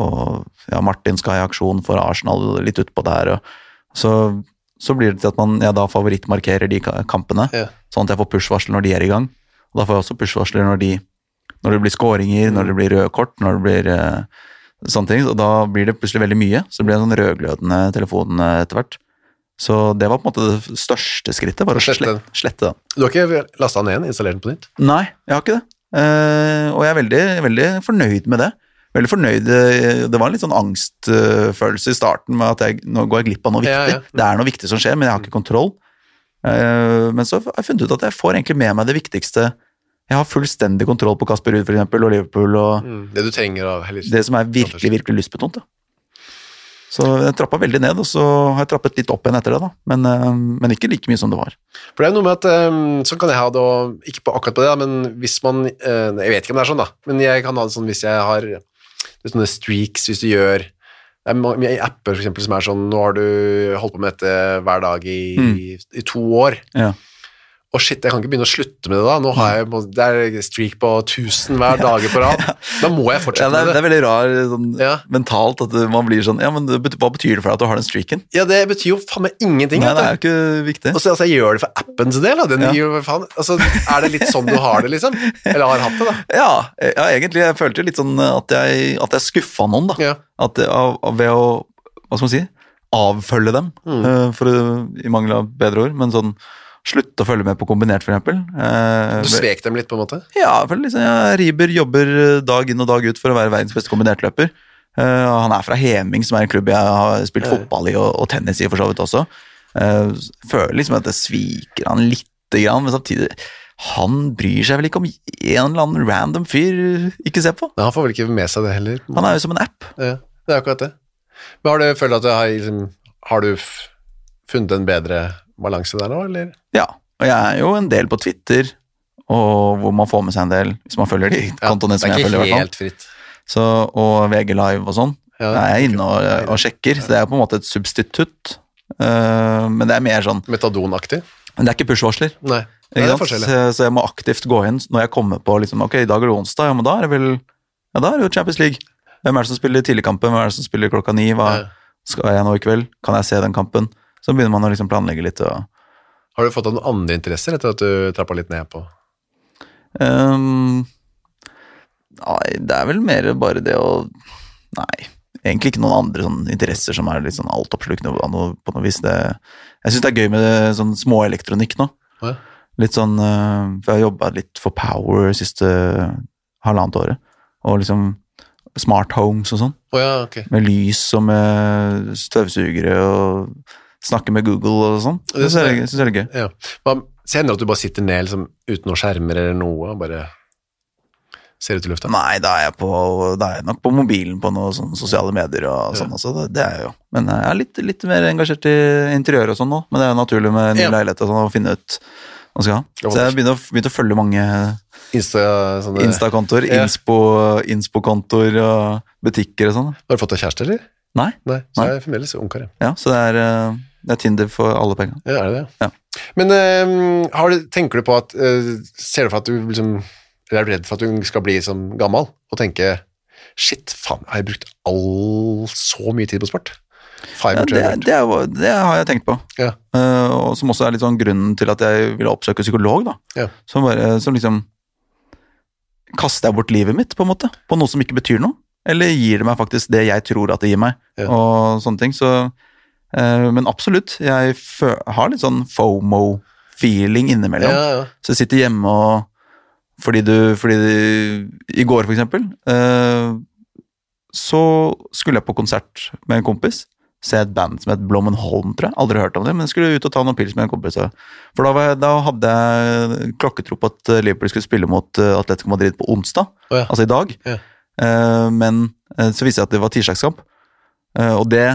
og ja, Martin skal i aksjon for Arsenal litt utpå der, og så, så blir det til at man, jeg da favorittmarkerer de ka- kampene, Ja. sånn at jeg får push-varsler når de er i gang, og da får jeg også push-varsler når, de, når det blir skåringer, når det blir røde kort, når det blir eh, sånne ting, og da blir det plutselig veldig mye, så det blir en sånn rødglødende telefon eh, etter hvert. Så det var på en måte det største skrittet, var å Slette slette, den. slette den. Du har ikke lastet den igjen, installert den på nytt? Nei, jeg har ikke det. Eh, og jeg er veldig, veldig fornøyd med det. Veldig fornøyd, eh, det var en litt sånn angstfølelse i starten med at jeg, nå går jeg glipp av noe viktig. Ja, ja. Det er noe viktig som skjer, men jeg har ikke kontroll. Eh, men så har jeg funnet ut at jeg får egentlig med meg det viktigste. Jeg har fullstendig kontroll på Kasper Ruud for eksempel, og Liverpool, og Mm. Det du trenger av heller. det som er virkelig, virkelig lystbetont. Da. Så jeg trappet veldig ned, og så har jeg trappet litt opp igjen etter det, da. Men, eh, men ikke like mye som det var. For det er noe med at, um, sånn kan jeg ha det, og ikke på akkurat på det, da, men hvis man, eh, jeg vet ikke om det er sånn da, men jeg kan ha det sånn hvis jeg har det er sånne streaks, hvis du gjør, det er ma- mye apper for eksempel som er sånn, nå har du holdt på med dette hver dag i, Mm. i to år, Ja. og shit, jeg kan ikke begynne å slutte med det da, nå har jeg, det er streak på tusen hver dag på rad, da må jeg Ja, fortsette det, er, med det det. er veldig rar sånn, Ja. mentalt at man blir sånn, ja, men det bet- hva betyr det for deg at du har den streaken? Ja, det betyr jo faen meg ingenting. Nei, vet det du. er jo ikke viktig. Og så altså, jeg gjør det for appens del, da. Den Ja. gir jo faen. Altså, er det litt sånn du har det, liksom? Eller har hatt det, da? Ja, ja, egentlig, jeg følte litt sånn at jeg, at jeg skuffa noen, da. Ja. At jeg, av, av, ved å, hva skal man si, avfølge dem, Mm. eh, for å, i mangel av bedre ord, men sånn, slutte å følge med på kombinert, for eksempel. Eh, Du svek dem litt, på en måte? Ja, for liksom, ja, Riber jobber dag inn og dag ut for å være verdens beste kombinertløper. Eh, han er fra Heming, som er en klubb jeg har spilt Ja. fotball i, og, og tennis i for så vidt også. Eh, føler liksom at det sviker han lite grann, men samtidig, han bryr seg vel ikke om en eller annen random fyr ikke ser på. Nei, han får vel ikke med seg det heller. Han er jo som en app. Ja, det er akkurat det. Men har du følt at du har, liksom, har du f- funnet en bedre balanse der nå, eller? Ja, og jeg er jo en del på Twitter, og hvor man får med seg en del, hvis man følger de kontoene som jeg følger i hvert fall. helt fritt. Så, og V G Live og sånn. Ja, Da er jeg inne og, og sjekker, så det er på en måte et substitutt. Eh, men det er mer sånn, Metadonaktig? men det er ikke push-varsler. Nei, Nei, Ikke det er sant? forskjellig. Så, så jeg må aktivt gå inn når jeg kommer på liksom, ok, i dag er det onsdag, ja, men da er det vel, ja, da er det jo Champions League. Hvem er det som spiller tidligkampen? Hvem er det som spiller klokka ni? Hva Ja. skal jeg nå i kveld? Kan jeg se den kampen? Så begynner man å liksom planlegge litt. Og, Har du fått noen andre interesser etter at du trappet litt ned på? Ehm, nei, det er vel mer bare det å Nei, egentlig ikke noen andre sånn interesser som er litt sånn altoppslukende på noe, på noe vis. Det, jeg synes det er gøy med det, sånn småelektronikk nå. Ja. Litt sånn, eh, for jeg har jobbet litt for Power siste halvannet året, og liksom smart homes og sånn, Åja, ok. med lys og med støvsugere og snakke med Google og sånn. Det Det synes jeg, synes jeg er gøy. Ja. Hva, så hender det at du bare sitter ned liksom, uten noen skjermer eller noe, og bare ser ut i lufta? Nei, da er jeg på, da er jeg nok på mobilen på noen sånne sosiale medier og sånn også, det, det er jeg jo. Men jeg er litt, litt mer engasjert i interiør og sånn nå, men det er jo naturlig med ny Ja. leilighet og sånn, å finne ut hva skal jeg ha. Så jeg begynner å, begynner å følge mange Insta, sånne, Insta-kontoer, Ja. Inspo, Inspo-kontoer og butikker og sånn. Har du fått deg kjæreste, eller? Nei, Nei, så Nei. er jeg fremdeles ungkar, ja. ja, så det er, eh, det er Tinder for alle penger. Ja, er det det? Ja. Men eh, har du, tenker du på at, eh, ser du for at du liksom eller er du redd for at du skal bli som gammel, og tenke, shit, faen, har jeg brukt all, så mye tid på sport? Ja, det, det, er, det har jeg tenkt på. Ja. Uh, og som også er litt sånn grunnen til at jeg ville oppsøke psykolog, da. Ja. Som bare, som liksom, kaster jeg bort livet mitt, på en måte, på noe som ikke betyr noe? Eller gir det meg faktisk det jeg tror at det gir meg? Ja. Og sånne ting, så... Uh, men absolutt, jeg fø- har litt sånn FOMO-feeling innimellom. Ja, ja. Så jeg sitter hjemme og... Fordi du... Fordi du, i går, for eksempel, uh, så skulle jeg på konsert med en kompis, se et band som het Blommenholm, tror jeg. Aldri hørt om det, men jeg skulle ut og ta noen pils med en kompis. For da, var jeg, da hadde jeg klokketro på at Liverpool skulle spille mot Atletico Madrid på onsdag, oh ja. Altså i dag. Ja. Uh, men uh, så viste jeg at det var tirsdagskamp. Uh, og det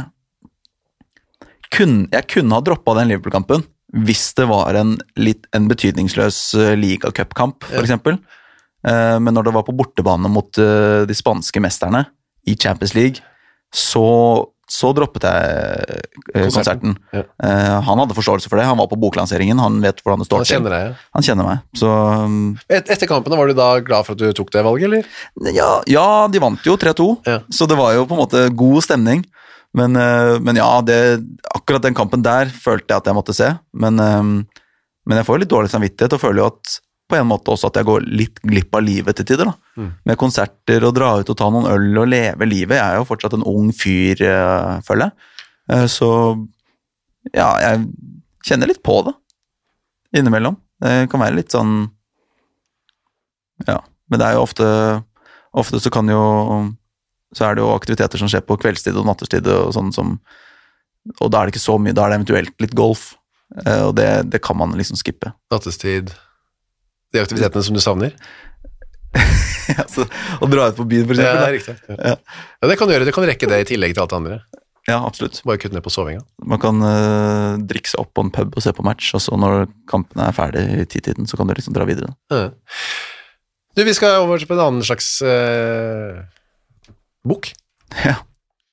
kun, jeg kunne ha droppet den Liverpool-kampen hvis det var en, litt, en betydningsløs uh, liga-cup-kamp, for ja. Eksempel. Uh, men når det var på bortebane mot uh, de spanske mesterne i Champions League, så så droppet jeg eh, konserten. Ja. Eh, han hadde forståelse for det, han var på boklanseringen, han vet hvordan det står han til. Kjenner deg, ja. Han kjenner meg. Så, um, Et, etter kampene, var du da glad for at du tok det valget, eller? Ja, ja de vant jo tre to, ja. Så det var jo på en måte god stemning. Men, uh, men ja, det, akkurat den kampen der følte jeg at jeg måtte se. Men, um, men jeg får litt dårlig samvittighet og føler jo at på en måte også at jeg går litt glipp av livet til tider da. Mm. Med konserter og dra ut og ta noen øl og leve livet. Jeg er jo fortsatt en ung fyr, uh, føler jeg. Uh, så ja, jeg kjenner litt på det innimellom. Det kan være litt sånn ja, men det er jo ofte ofte så kan jo så er det jo aktiviteter som skjer på kveldstid og nattestid og sånn som og da er det ikke så mye, da er det eventuelt litt golf. Uh, og det, det kan man liksom skippe. Nattestid de aktivitetene som du savner? Ja, så, å dra ut på byen, for eksempel. Ja, det er riktig. Ja. Ja. Ja, det kan du gjøre. Det kan rekke det i tillegg til alt det andre. Ja, absolutt. Bare kutte ned på sovinga. Man kan uh, drikke seg opp på en pub og se på match, og så når kampene er ferdig i ti-tiden, så kan du liksom dra videre. Ja. Du, vi skal over på en annen slags uh, bok. Ja.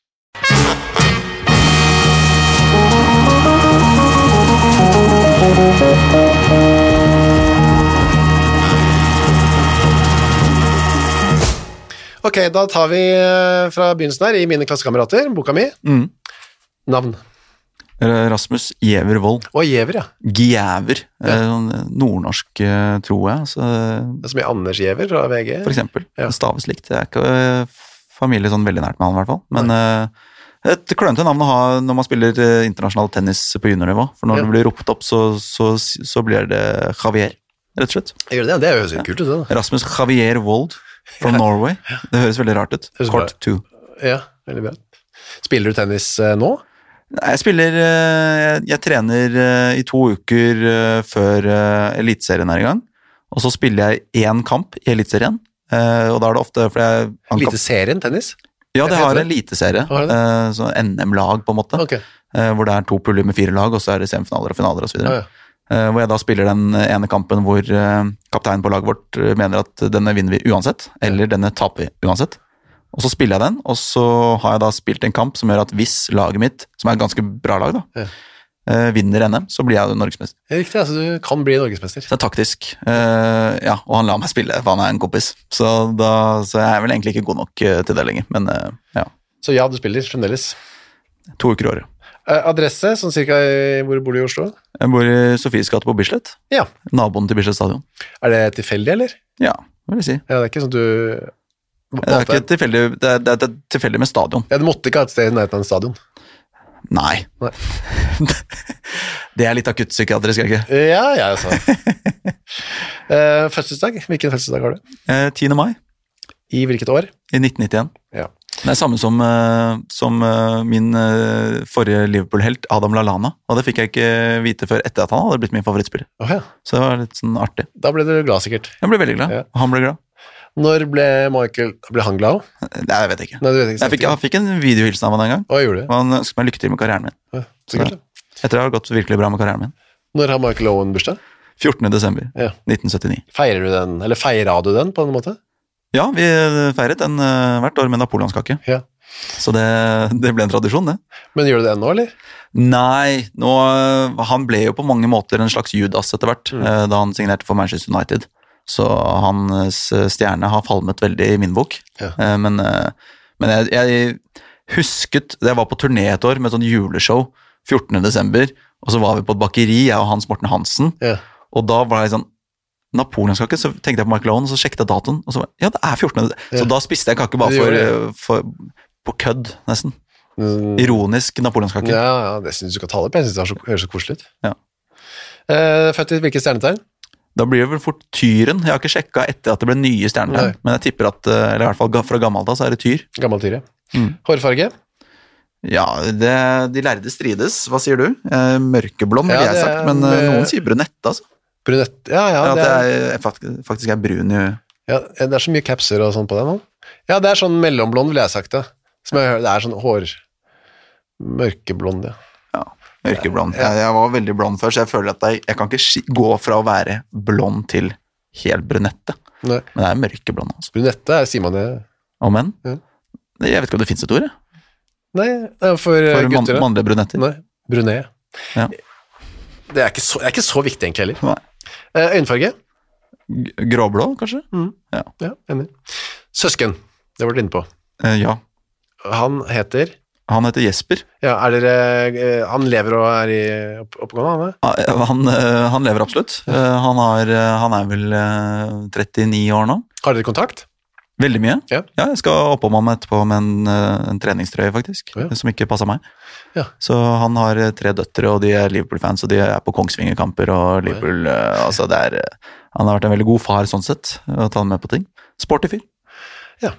Ok, da tar vi fra begynnelsen her i mine klassekamerater, boka mi. Mm. Navn? Rasmus Giæver Wold. Å, Giæver, ja. Giæver. Ja. Nordnorsk, tror jeg. Så... Det er som i Anders Giæver fra V G? For eksempel. Ja. Staves likt. Det er ikke familie sånn veldig nært med han i hvert fall. Men uh, et klønete navn å ha når man spiller internasjonal tennis på juniornivå. For når ja. Det blir ropt opp, så, så, så blir det Javier, rett og slett. Jeg gjør det, det er jo så kult ut det da. Rasmus Javier Wold. From ja. Norway. Det høres veldig rart ut. Court two. Ja, veldig bra. Spiller du tennis uh, nå? Nei, jeg spiller uh, jeg, jeg trener uh, i to uker uh, før uh, eliteserien er i gang. Og så spiller jeg én kamp i eliteserien. Uh, og da er det ofte Eliteserien tennis? Ja, det har en eliteserie. Uh, så N M-lag på en måte. Okay. Uh, hvor det er to puljer med fire lag, og så er det semifinaler og finaler og så videre. Ah, ja. Uh, hvor jeg da spiller den ene kampen hvor uh, kapteinen på laget vårt uh, mener at denne vinner vi uansett, eller denne taper vi uansett. Og så spiller jeg den, og så har jeg da spilt en kamp som gjør at hvis laget mitt, som er et ganske bra lag da, ja. uh, vinner N M, så blir jeg norgesmester. Riktig, altså du kan bli norgesmester. Så det er taktisk. Uh, ja, og han lar meg spille, for han er en kompis. Så, da, så jeg er vel egentlig ikke god nok uh, til det lenger, men uh, ja. Så ja, du spiller fremdeles? To uker i året. Adresse, sånn cirka hvor bor du i Oslo? Jeg bor i Sofies gate på Bislett. Ja. Naboen til Bislett stadion. Er det tilfeldig, eller? Ja, det vil jeg si. Ja, det er ikke sånn du... Det er ikke tilfeldig, det er, det er tilfeldig med stadion. Ja, du måtte ikke ha et sted i nærheten av en stadion? Nei. Nei. Det er litt akuttpsykiatrisk, er det ikke? Ja, ja, jeg sa. uh, fødselsdag, hvilken fødselsdag har du? Uh, tiende mai. I hvilket år? I nitten nittien. Ja. Det er samme som, uh, som uh, min uh, forrige Liverpool-helt, Adam Lallana. Og det fikk jeg ikke vite før etter at han hadde blitt min favorittspiller. Oh, ja. Så det var litt sånn artig. Da ble du glad sikkert. Jeg ble veldig glad, ja. Han ble glad. Når ble Michael, ble han glad også? Nei, jeg vet ikke. Nei, du vet ikke jeg, fikk, jeg fikk en videohilsen av han en gang. Hva gjorde du? Og han ønsket meg lykke til med karrieren min. Ja, sikkert. Så, etter det har det gått virkelig bra med karrieren min. Når har Michael Owen bursdag? fjortende desember ja. nitten syttini. Feirer du den, eller feiret du den på en måte? Ja, vi feiret den uh, hvert år med napoleonskake. Ja. Så det, det ble en tradisjon, det. Men gjør du det ennå, eller? Nei, nå, han ble jo på mange måter en slags Judas etter hvert, mm. da han signerte for Manchester United. så hans stjerne har falmet veldig i min bok. Ja. Eh, men men jeg, jeg husket, jeg var på turné et år med sånn juleshow fjortende desember, og så var vi på et bakeri, jeg og Hans Morten Hansen, Ja. og da var jeg sånn, napoleonskake, så tenkte jeg på Michael Owen, og så sjekket jeg datoen, og så var ja, det er fjortende desember. Så da spiste jeg kake bare Du for, gjorde for, på kødd, nesten. Mm. Ironisk napoleonskake. Ja, ja, det synes du skal ta det på. Jeg synes det er så, høres så koselig ut. Ja. Eh, født i hvilket stjernetegn? Da blir det vel fort tyren. Jeg har ikke sjekket etter at det ble nye stjerner, Nei. men jeg tipper at, eller i hvert fall fra gammelt av, så er det tyr. Gammel tyr, ja. Mm. Hårfarge? Ja, det, de lærde strides. Hva sier du? Eh, mørkeblond, ville Ja, jeg det sagt, er men med- eh, noen sier brunett, altså. Brunett? Ja, ja, Ja, det at er, jeg faktisk, faktisk er brun i ja, det er så mye capser og sånn på det nå. Ja, det er sånn mellomblond, ville jeg sagt det. Som jeg hører, det er sånn hår... Mørkeblond, ja. ja, mørkeblond. Jeg, jeg var veldig blond før, så jeg føler at jeg, jeg kan ikke ski- gå fra å være blond til helt brunette. Nei. Men det er mørkeblond, altså. Brunette er, sier man det. Og menn? Ja. Jeg vet ikke om det finnes et ord, jeg. Nei, det er for, eh, For man, gutter. da. mannlige brunetter. Nei, brunet. Ja. Det er ikke så, det er ikke så viktig egentlig heller. Nei. Eh, øynfarge? G- Gråblå, kanskje? Ja, enig. Søsken, det var du inne på. Eh, ja. Han heter... Han heter Jesper. Ja, er dere... eh, Han lever og er i opp, oppgående, han er? Ah, Han, eh, han lever absolutt. Eh, Han, har, eh, han er vel eh, trettini år nå. Har dere kontakt? Veldig mye. Ja. Jeg skal oppom ham etterpå med en, eh, en treningstrøye, faktisk, Ja. som ikke passer meg. Ja. Så han har eh, tre døtre, og de er Liverpool-fans, og de er på Kongsvinger-kamper, og Liverpool, eh, altså det er, eh, han har vært en veldig god far sånn sett, å ta med på ting. Sporty fyr. Ja.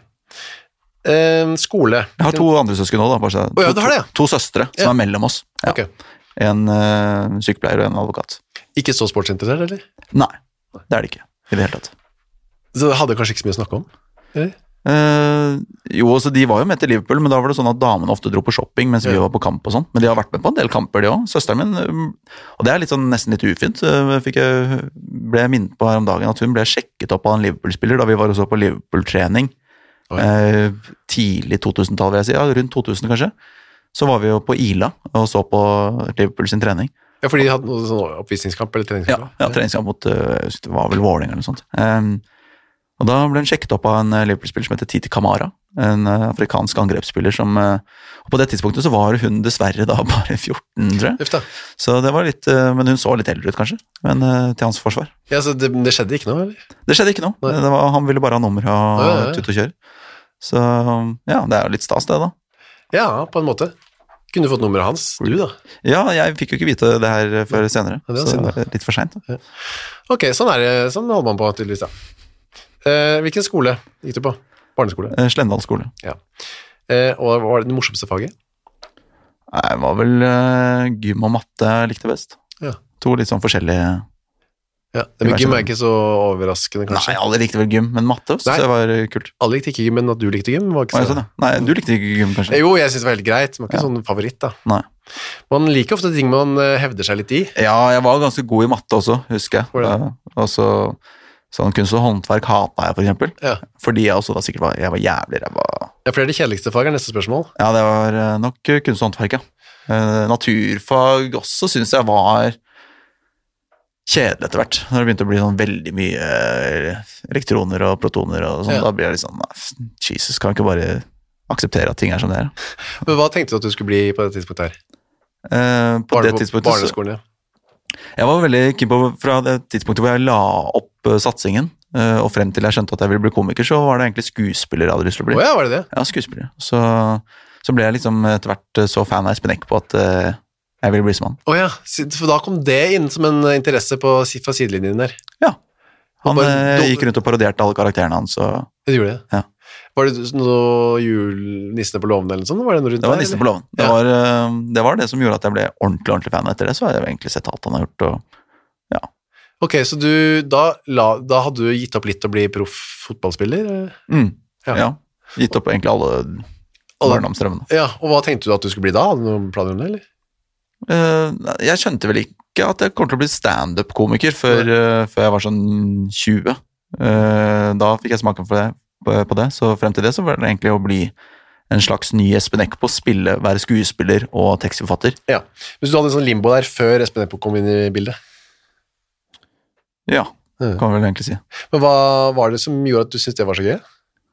Eh, skole. Jeg har to andre søsken også da, bare så, Å ja, to, du har det, ja. to, to søstre som Ja. er mellom oss. Ja. Ok. En eh, sykepleier og en advokat. Ikke så sportsinteressert, eller? Nei, det er det ikke, i det hele tatt. Så hadde kanskje ikke så mye å snakke om? Eller? Eh, jo, altså de var jo med til Liverpool, men da var det sånn at damene ofte dro på shopping mens vi Ja. var på kamp og sånn. Men de har vært med på en del kamper, de også. Søsteren min, um, og det er litt sånn, nesten litt ufint, uh, fikk jeg, ble jeg minnet på her om dagen at hun ble sjekket opp av en Liverpool-spiller da vi var også på Liverpool-trening. Eh, tidlig to tusen-tall, vil jeg si. Ja, rundt to tusen kanskje. Så var vi jo på Ila og så på Liverpool sin trening. Ja, fordi de hadde noe sånn oppvisningskamp eller Ja, treningskamp? ja treningskamp mot, uh, det var vel Vålerenga eller noe sånt. Um, og da ble hun sjekket opp av en uh, Liverpool-spiller som heter Titi Kamara, en uh, afrikansk angrepsspiller som, uh, og på det tidspunktet så var hun dessverre da bare fjorten, tror jeg. Uff da. Så det var litt, uh, men hun så litt eldre ut kanskje, men uh, til hans forsvar. Ja, så det, det skjedde ikke noe, eller? Det skjedde ikke noe, Nei. det var, han ville bare ha nummer og Ja, ja, ja. tut og kjøre. Så ja, det er jo litt stas det da. Ja, på en måte. Kunne du fått nummeret hans, du da? Ja, jeg fikk jo ikke vite det her før senere, Ja, det var så synd, da. det var litt for sent. Da. Ok, sånn er det, sånn holder man på tydeligvis da. Eh, hvilken skole gikk du på? Barneskole? Eh, Slendal skole. Ja. Eh, og hva var det morsomste faget? Nei, det var vel uh, gym og matte jeg likte best. Ja. To litt sånn forskjellige... Ja, det med gym er ikke så overraskende, kanskje. Nei, alle likte vel gym, men matte synes Nei. jeg var uh, kult. Alle likte ikke gym, men at du likte gym var ikke Nei, så... sånn, ja. Nei, du likte ikke gym, kanskje? Jo, jeg synes det var helt greit, men ikke Ja. sånn favoritt da. Nei. Man liker ofte ting man eh, hevder seg litt i. Ja, jeg var ganske god i matte også, husker jeg. Hvor det? Da, og så sånn kunst og håndverk hatet jeg, for eksempel. Ja. Fordi jeg også da sikkert var, jeg var jævlig, jeg var... Ja, for det er det kjedeligste faget, er neste spørsmål. Ja, det var uh, nok uh, kunst og håndverk, ja. Uh, naturfag også synes jeg var kjedelig etter hvert. Når det begynte å bli sånn veldig mye uh, elektroner og protoner og sånn, Ja. da blir jeg litt sånn, nei, Jesus, kan jeg ikke bare akseptere at ting er som det er? Men hva tenkte du at du skulle bli på det tidspunktet her? Uh, på Barne, det tidspunktet så, barneskolen, ja. jeg var veldig keen på, fra det tidspunktet hvor jeg la opp uh, satsingen, uh, og frem til jeg skjønte at jeg ville bli komiker, så var det egentlig skuespiller jeg hadde lyst til å bli. Åja, var det det? Ja, skuespiller. Så, så ble jeg liksom etter hvert så fan av Espen Eck på at uh, jeg ville bli som han. Åja, for da kom det inn som en eh, interesse på, fra sidelinjen der. Ja. Han Og bare uh, dum- gikk rundt og parodierte alle karakterene hans, og Det gjorde det? Ja. Var det noe jul, Nissene på låven eller noe sånt? Var det noe rundt det var der, Nissen eller? på låven. Det, Ja. var, uh, det var det som gjorde at jeg ble ordentlig, ordentlig fan etter det, så har jeg jo egentlig sett alt han har gjort, og Ok, så du, da, la, da hadde du gitt opp litt å bli proff fotballspiller? mm, Ja. ja. Gitt opp egentlig alle Alle- barndomsdrømmene. Ja, og hva tenkte du at du skulle bli da? Hadde du noen planer om det, eller? Uh, jeg skjønte vel ikke at jeg kom til å bli stand-up-komiker før, uh, før jeg var sånn tjue. Uh, da fikk jeg smaken for det, på, på det, så frem til det så var det egentlig å bli en slags ny Espen Eckbo, spille, være skuespiller og tekstforfatter. Ja, hvis du hadde en sånn limbo der før Espen Eckbo kom inn i bildet. Ja, mm. kan vi vel egentlig si. Men hva var det som gjorde at du syntes det var så gøy?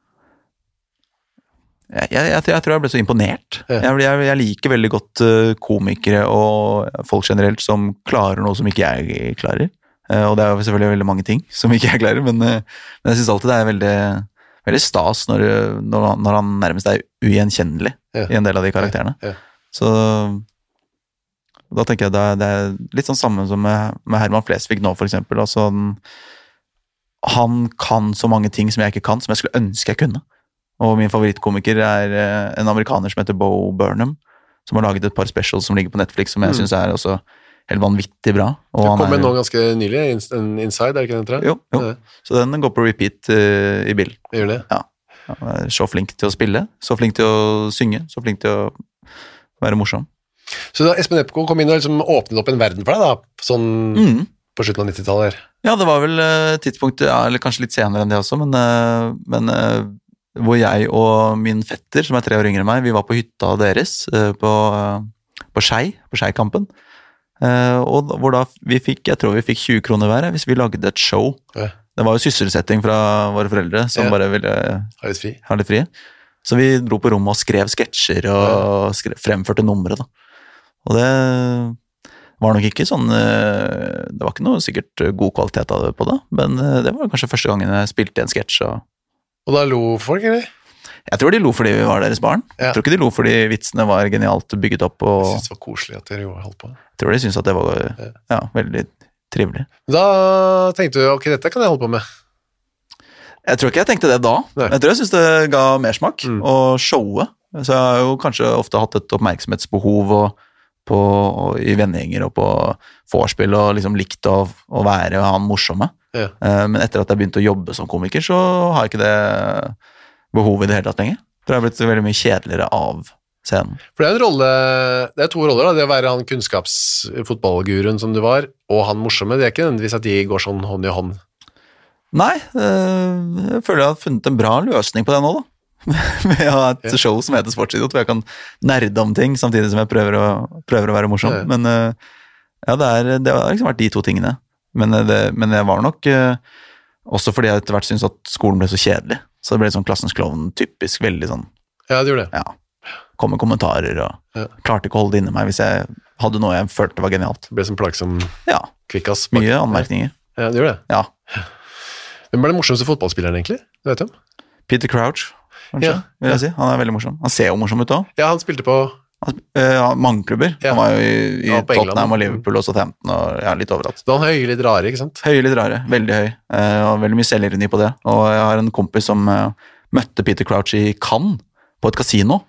Jeg, jeg, jeg, jeg tror jeg ble så imponert. Ja. Jeg, jeg, jeg liker veldig godt uh, komikere og folk generelt som klarer noe som ikke jeg klarer. Uh, og det er jo selvfølgelig veldig mange ting som ikke jeg klarer, men, uh, men jeg synes alltid det er veldig, veldig stas når, når, når han nærmest er ugjenkjennelig ja. I en del av de karakterene. Ja. Ja. Så da tenker jeg det er, det er litt sånn samme som med, med Herman Flesvig nå, for eksempel. Altså, han kan så mange ting som jeg ikke kan, som jeg skulle ønske jeg kunne. Og min favorittkomiker er en amerikaner som heter Bo Burnham, som har laget et par specials som ligger på Netflix, som jeg mm. synes er også helt vanvittig bra. Og det kom er, nå ganske nylig, en Inside, er det ikke den, tror jeg? Jo, jo. Ja. Så den går på repeat uh, i bil. Gjør det? Ja. Han er så flink til å spille, så flink til å synge, så flink til å være morsom. Så da Espen Epco kom inn og liksom åpnet opp en verden for deg da, sånn mm. på slutten av nittitallet? Ja, det var vel uh, tidspunktet, ja, eller kanskje litt senere enn det også, men, uh, men uh, hvor jeg og min fetter, som er tre år yngre enn meg, vi var på hytta deres uh, på, uh, på Skei, på Skeikampen, uh, og hvor da vi fikk, jeg tror vi fikk tjue kroner hver hvis vi lagde et show. Ja. Det var jo sysselsetting fra våre foreldre som ja. Bare ville ha litt fri. Ha litt fri. Så vi dro på rommet og skrev sketsjer og ja. skrev, fremførte numre da. Og det var nok ikke sånn, det var ikke noe sikkert god kvalitet av det på det, men det var kanskje første gangen jeg spilte en sketsj. Og, og da lo folk, eller? Jeg tror de lo fordi vi var deres barn. Ja. Jeg tror ikke de lo fordi vitsene var genialt bygget opp. Og jeg synes det var koselig at dere holdt på. Jeg tror de synes at det var ja. Ja, veldig trivelig. Da tenkte du, ok, dette kan jeg holde på med. Jeg tror ikke jeg tenkte det da. Nei. Jeg tror jeg synes det ga mersmak mm. å showe. Så jeg har jo kanskje ofte hatt et oppmerksomhetsbehov og på, og i vennegjenger og på vorspiel og liksom likt å, å være han morsomme. Ja. Men etter at jeg begynte å jobbe som komiker, så har jeg ikke det behovet i det hele tatt lenger. For jeg har blitt veldig mye kjedeligere av scenen. For det er en rolle, det er to roller da, det å være han kunnskapsfotballguruen som du var, og han morsomme, det er ikke nødvendigvis at de går sånn hånd i hånd. Nei, jeg føler jeg har funnet en bra løsning på det nå da. Med å ha et show som heter Sportsidiot, hvor jeg kan nerde om ting samtidig som jeg prøver å, prøver å være morsom. Ja. Men ja, det, er, det har liksom vært de to tingene. Men det, men det var nok også fordi jeg etter hvert synes at skolen ble så kjedelig. Så det ble sånn klassens klovn typisk veldig sånn. Ja, det gjorde det. Ja, kom med kommentarer og ja. Klarte ikke å holde det inne meg hvis jeg hadde noe jeg følte var genialt. Det ble sånn plagsom ja. Kvikkas. Mye anmerkninger. Ja, det gjorde det. Ja. Hvem er den morsomste fotballspilleren egentlig? Du vet om? Peter Crouch. Kanskje, ja, vil jeg ja. Si. Han er veldig morsom. Han ser jo morsom ut også. Ja, han spilte på... Han, ja, mange klubber. Ja. Han var jo i, i ja, Tottenham og Liverpool og Southampton og ja, litt overalt. Da han høy, litt rare, ikke sant? Høy, litt rare. Veldig høy. Eh, og veldig mye selvironi på det. Og jeg har en kompis som eh, møtte Peter Crouch i Cannes på et kasino.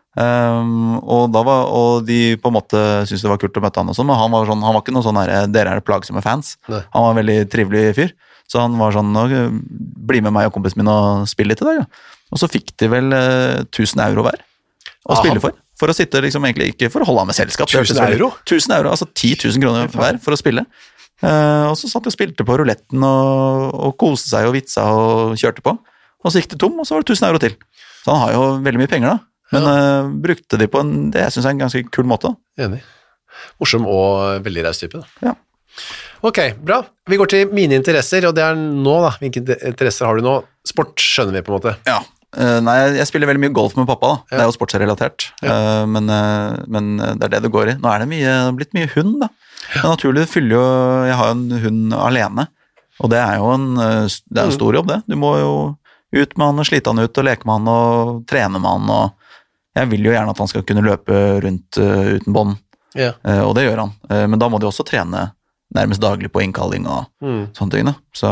Um, og, da var, og de på en måte syntes det var kult å møte han og sånn, men han var, sånn, han var ikke noe sånn her, dere er plagsomme fans. Nei. Han var en veldig trivelig fyr. Så han var sånn, bli med meg og kompisen min og spille litt i dag. Ja. Og så fikk de vel eh, tusen euro hver å Aha. Spille for. For å sitte liksom egentlig ikke for å holde av med selskap. tusen euro? tusen euro, altså ti tusen kroner hver for å spille. Eh, og så satt de og spilte på rouletten og, og koste seg og vitsa og kjørte på. Og så gikk det tom, og så var det tusen euro til. Så han har jo veldig mye penger da. Men ja. eh, brukte de på en, det jeg synes er en ganske kul måte. Enig. Morsom og veldig raus type da. Ja. Ok, bra. Vi går til mine interesser, og det er nå da. Hvilke interesser har du nå? Sport skjønner vi på en måte. Ja. Uh, nei, jeg spiller veldig mye golf med pappa da. Ja. Det er jo sportsrelatert. Ja. Uh, men, uh, men det er det det går i. Nå er det mye, blitt mye hund da. Ja. Det er naturlig, det fyller jo, jeg har jo en hund alene. Og det er jo en, det er en stor jobb det. Du må jo ut med han og slite han ut og leke med han og trene med han. Og jeg vil jo gjerne at han skal kunne løpe rundt uh, uten bånd. Ja. Uh, og det gjør han. Uh, men da må du også trene nærmest daglig på innkalling og mm. sånne ting da. Så,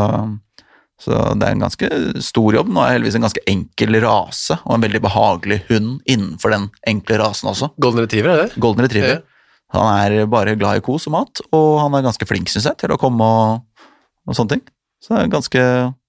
så det er en ganske stor jobb. Nå er jeg heldigvis en ganske enkel rase, og en veldig behagelig hund innenfor den enkle rasen også. Golden Retriever, er det? Golden Retriever. Ja. Han er bare glad i kos og mat, og han er ganske flink, synes jeg, til å komme og, og sånne ting. Så det er en ganske,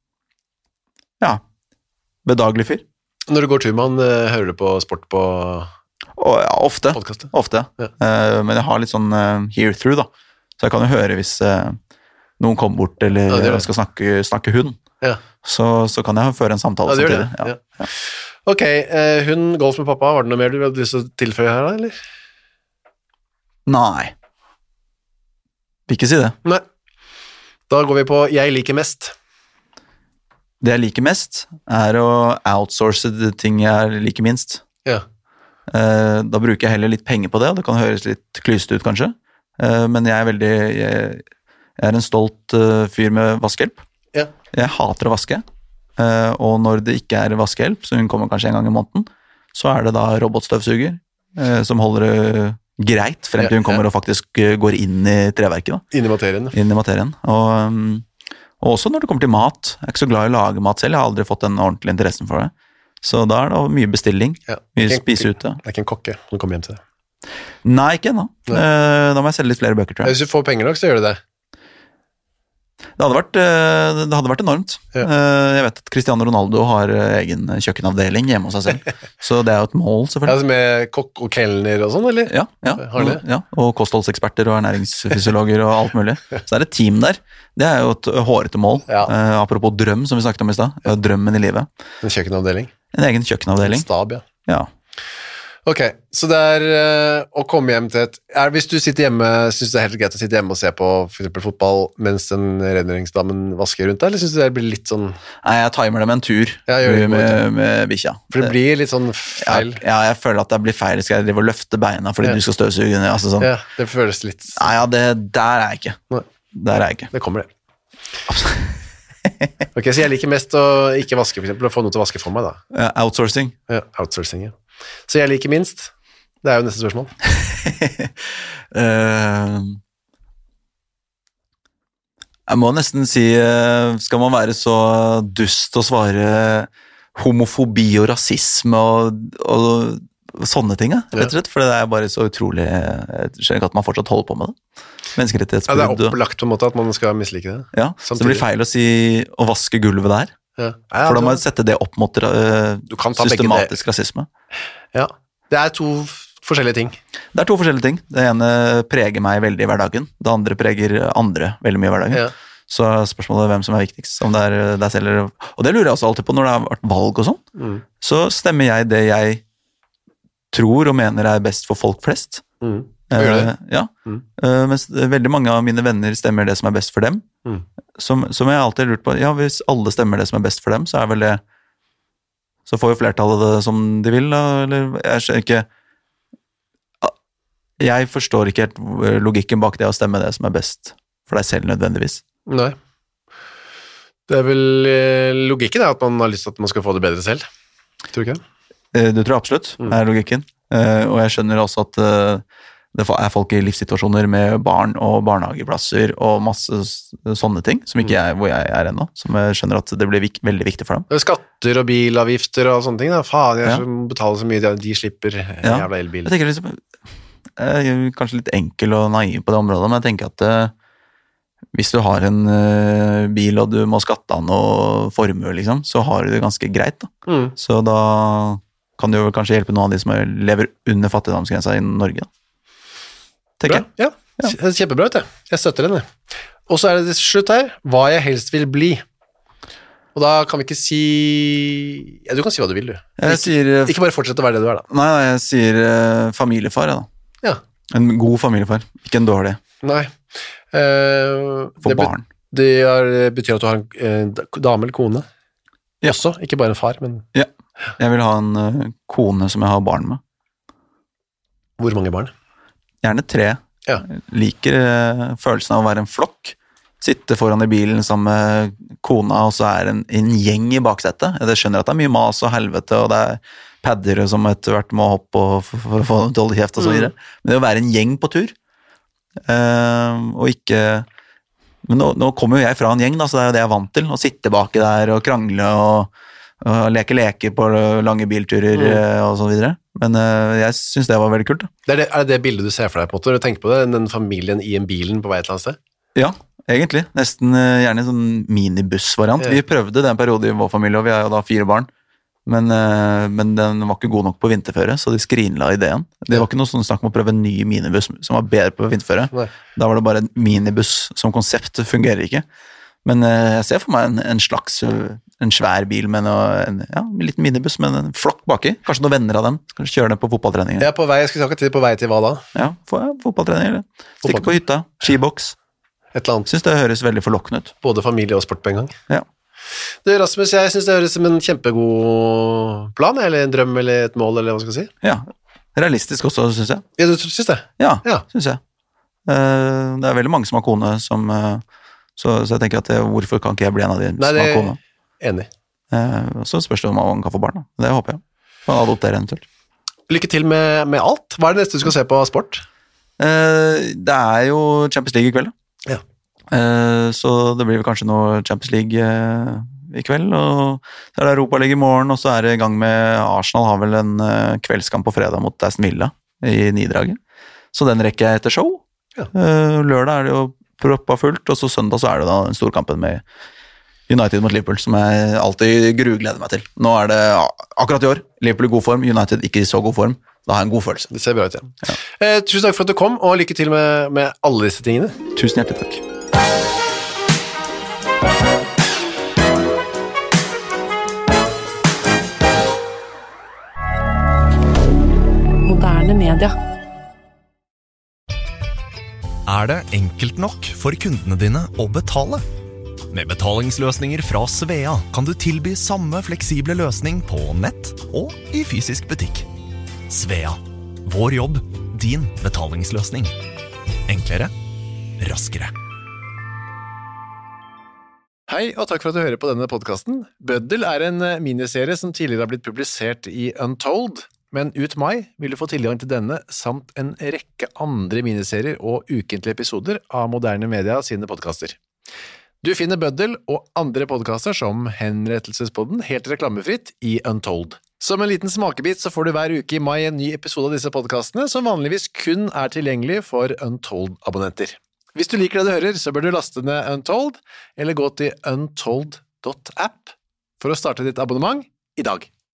ja, bedagelig fyr. Når du går tur med han, hører du på sport på og, ja, ofte. Podcastet? Ofte. Ja. Uh, men jeg har litt sånn uh, hear-through da. Så jeg kan jo høre hvis eh, noen kommer bort eller ja, skal snakke, snakke hund. Ja. Så, så kan jeg føre en samtale ja, samtidig. Ja. Ja. Ok, eh, hund, golf med pappa, var det noe mer du hadde lyst til å tilføye her da, eller? Nei. Vil ikke si det. Nei. Da går vi på jeg liker mest. Det jeg liker mest er å outsource det ting jeg liker minst. Ja. Uh, da bruker jeg heller litt penger på det, og det kan høres litt klysete ut kanskje, uh, men jeg er veldig, jeg, jeg er en stolt uh, fyr med vaskehjelp. Ja. Jeg hater å vaske, uh, og når det ikke er vaskehjelp, så hun kommer kanskje en gang i måneden, så er det da robotstøvsuger, uh, som holder det uh, greit, frem til hun kommer ja, ja. og faktisk uh, går inn i treverket. Da. Inn i materien. Inn i materien, og, um, og også når det kommer til mat. Jeg er ikke så glad i å lage mat selv, jeg har aldri fått den ordentlige interessen for det. Så da er det mye bestilling, ja, mye spise ute. Det er ikke en kokke når du kommer hjem til det. Nei, ikke ennå. Da må jeg selge litt flere bøker, tror jeg. Hvis du får penger nok, så gjør du det. Det hadde vært, det hadde vært enormt. Ja. Jeg vet at Cristiano Ronaldo har egen kjøkkenavdeling hjemme hos seg selv, så det er jo et mål, selvfølgelig. Altså med kokk og kelner og sånn, eller? Ja, ja. Har det? ja. Og kostholdseksperter og ernæringsfysiologer og alt mulig. Så det er et team der. Det er jo et hårete mål. Ja. Uh, apropos drøm, som vi snakket om i sted. Drømmen i livet. En kjøkkenavdeling? En egen kjøkkenavdeling. En stab, ja. Ja. Ok, så det er uh, å komme hjem til et... Er, hvis du sitter hjemme, synes du det er helt greit å sitte hjemme og se på for eksempel fotball mens den rengjøringsdamen vasker rundt deg, eller synes du det blir litt sånn... Nei, jeg timer det med en tur ja, med, med, med bikkja. For det blir litt sånn feil. Ja, ja, jeg føler at det blir feil. Skal jeg drive og løfte beina fordi ja. du skal støvsuge? Altså sånn. Ja, det føles litt... Nei, ja, det, der er jeg ikke. Nei. Der er jeg ikke. Det kommer det. Ok, så jeg liker mest å ikke vaske, for eksempel, å få noe til å vaske for meg da. Ja, outsourcing. Ja, outsourcing, ja. Så jeg liker minst. Det er jo neste spørsmål. uh, jeg må nesten si, uh, skal man være så dust og svare homofobi og rasisme og, og sånne ting, rett og slett, for det er bare så utrolig, jeg skjønner ikke at man fortsatt holder på med det. Menneskerettighetsbrudd. Ja, det er opplagt på en måte at man skal mislike det. Ja, samtidig. Så det blir feil å si å vaske gulvet der. Ja. Ja, for da må jeg sette det opp mot uh, systematisk rasisme. Ja, det er to forskjellige ting. Det er to forskjellige ting. Det ene preger meg veldig i hverdagen, det andre preger andre veldig mye i hverdagen. Ja. Så spørsmålet er hvem som er viktigst, om det er deg selv eller... Og det lurer jeg også alltid på når det har vært valg og sånn. Mm. Så stemmer jeg det jeg tror og mener er best for folk flest. Mm. Gjør det? Uh, ja, mm. uh, mens veldig mange av mine venner stemmer det som er best for dem. Mm. Som, som jeg alltid har lurt på, ja, hvis alle stemmer det som er best for dem, så er vel det, så får jo flertallet det som de vil, da, eller jeg skjønner ikke, jeg forstår ikke helt logikken bak det å stemme det som er best for deg selv nødvendigvis. Nei. Det er vel, logikken er at man har lyst til at man skal få det bedre selv, tror du ikke det? Uh, det tror jeg absolutt, mm. er logikken. Uh, og jeg skjønner også at uh, det er folk i livssituasjoner med barn og barnehageplasser og masse sånne ting, som ikke jeg, hvor jeg er ennå, som jeg skjønner at det blir vik, veldig viktig for dem. Skatter og bilavgifter og sånne ting, da. Faen, jeg ja. betaler så mye, de slipper ja. jævla elbil. Jeg tenker liksom, jeg er kanskje litt enkel og naiv på det området, men jeg tenker at uh, hvis du har en uh, bil og du må skatte av noe formue, liksom, så har du det ganske greit, da. Mm. Så da kan det jo kanskje hjelpe noen av de som lever under fattigdomsgrensa i Norge, da. Bra, ja. ja. Kjempebra, vet du. Jeg støtter henne. Og så er det til slutt her, hva jeg helst vil bli. Og da kan vi ikke si... Ja, du kan si hva du vil, du. Jeg ikke, sier... ikke bare fortsette å være det du er, da. Nei, nei jeg sier uh, familiefar, ja, da. Ja. En god familiefar, ikke en dårlig. Nei. Uh, For det barn. Det er, betyr at du har en uh, dame eller kone. Ja. Også, ikke bare en far, men... Ja, jeg vil ha en uh, kone som jeg har barn med. Hvor mange barn? Gjerne tre. Ja. Liker uh, følelsen av å være en flokk. Sitte foran i bilen sammen med kona, og så er det en, en gjeng i baksetet. Jeg skjønner at det er mye mas og helvete, og det er paddere som etter hvert må hoppe for, for å få dem til å holde kjeft og så videre. Mm. Men det å være en gjeng på tur, uh, og ikke... Men nå, nå kommer jo jeg fra en gjeng, da, så det er jo det jeg er vant til. Å sitte baki der og krangle og, og leke leker på lange bilturer mm. og så videre. Men uh, jeg synes det var veldig kult. Da. Det er, det, er det det bildet du ser for deg på en måte, når du tenker på det? Den familien i en bilen på vei et eller annet sted? Ja, egentlig. Nesten uh, gjerne en sånn minibussvariant. Ja. Vi prøvde den perioden i vår familie, og vi har jo da fire barn. Men, uh, men den var ikke god nok på vinterføre, så de skrinla ideen. Det var ikke noe sånn snakk om å prøve en ny minibuss som var bedre på vinterføre. Nei. Da var det bare en minibuss som konsept, fungerer ikke. Men uh, jeg ser for meg en, en slags... Uh, en svær bil med noe, en, ja, en liten minibuss med en flokk baki. Kanskje noen venner av dem. Kanskje kjøre den på fotballtreninger. Ja, på vei, jeg skulle snakke til på vei til hva da? Ja, på, ja fotballtreninger. Stikke på hytta, skiboks. Et eller annet. Synes det høres veldig forlokkende ut. Både familie og sport på en gang. Ja. Du, Rasmus, jeg synes det høres som en kjempegod plan, eller en drøm, eller et mål, eller hva skal jeg si? Ja, realistisk også, synes jeg. Ja, du synes det? Ja, ja. synes jeg. Uh, det er veldig mange som har kone, som, uh, så, så jeg tenker at det, hvorfor kan ikke jeg bli en av de Nei, som har kone? Enig. Uh, så spørs det om man kan få barn, da. Det håper jeg. For adoptere eventuelt. Lykke til med, med alt. Hva er det neste du skal se på sport? Uh, det er jo Champions League i kveld. Ja. Uh, så det blir vel kanskje noe Champions League uh, i kveld, og så er det Europa League i morgen, og så er det i gang med Arsenal har vel en uh, kveldskamp på fredag mot Aston Villa i Nidraget. Så den rekker jeg etter show. Ja. Uh, lørdag er det jo proppa fullt, og så søndag så er det da den storkampen med United mot Liverpool, som jeg alltid grugleder meg til. Nå er det akkurat i år, Liverpool i god form, United ikke i så god form. Da har jeg en god følelse. Det ser bra ut, ja. ja. Eh, tusen takk for at du kom, og lykke til med, med alle disse tingene. Tusen hjertelig takk. Moderne media. Er det enkelt nok for kundene dine å betale? Med betalingsløsninger fra Svea kan du tilby samme fleksible løsning på nett og i fysisk butikk. Svea. Vår jobb, din betalingsløsning. Enklere, raskere. Hei, og takk for at du hører på denne podcasten. Bøddel er en miniserie som tidligere har blitt publisert i Untold, men ut mai vil du få tilgang til denne samt en rekke andre miniserier og ukentlige episoder av Moderne Media sine podcaster. Du finner Bøddel og andre podcaster som Henrettelsespodden helt reklamefritt i Untold. Som en liten smakebit så får du hver uke i mai en ny episode av disse podcastene som vanligvis kun er tilgjengelig for Untold-abonnenter. Hvis du liker det du hører, så bør du laste ned Untold eller gå til untold dot app for å starte ditt abonnement i dag.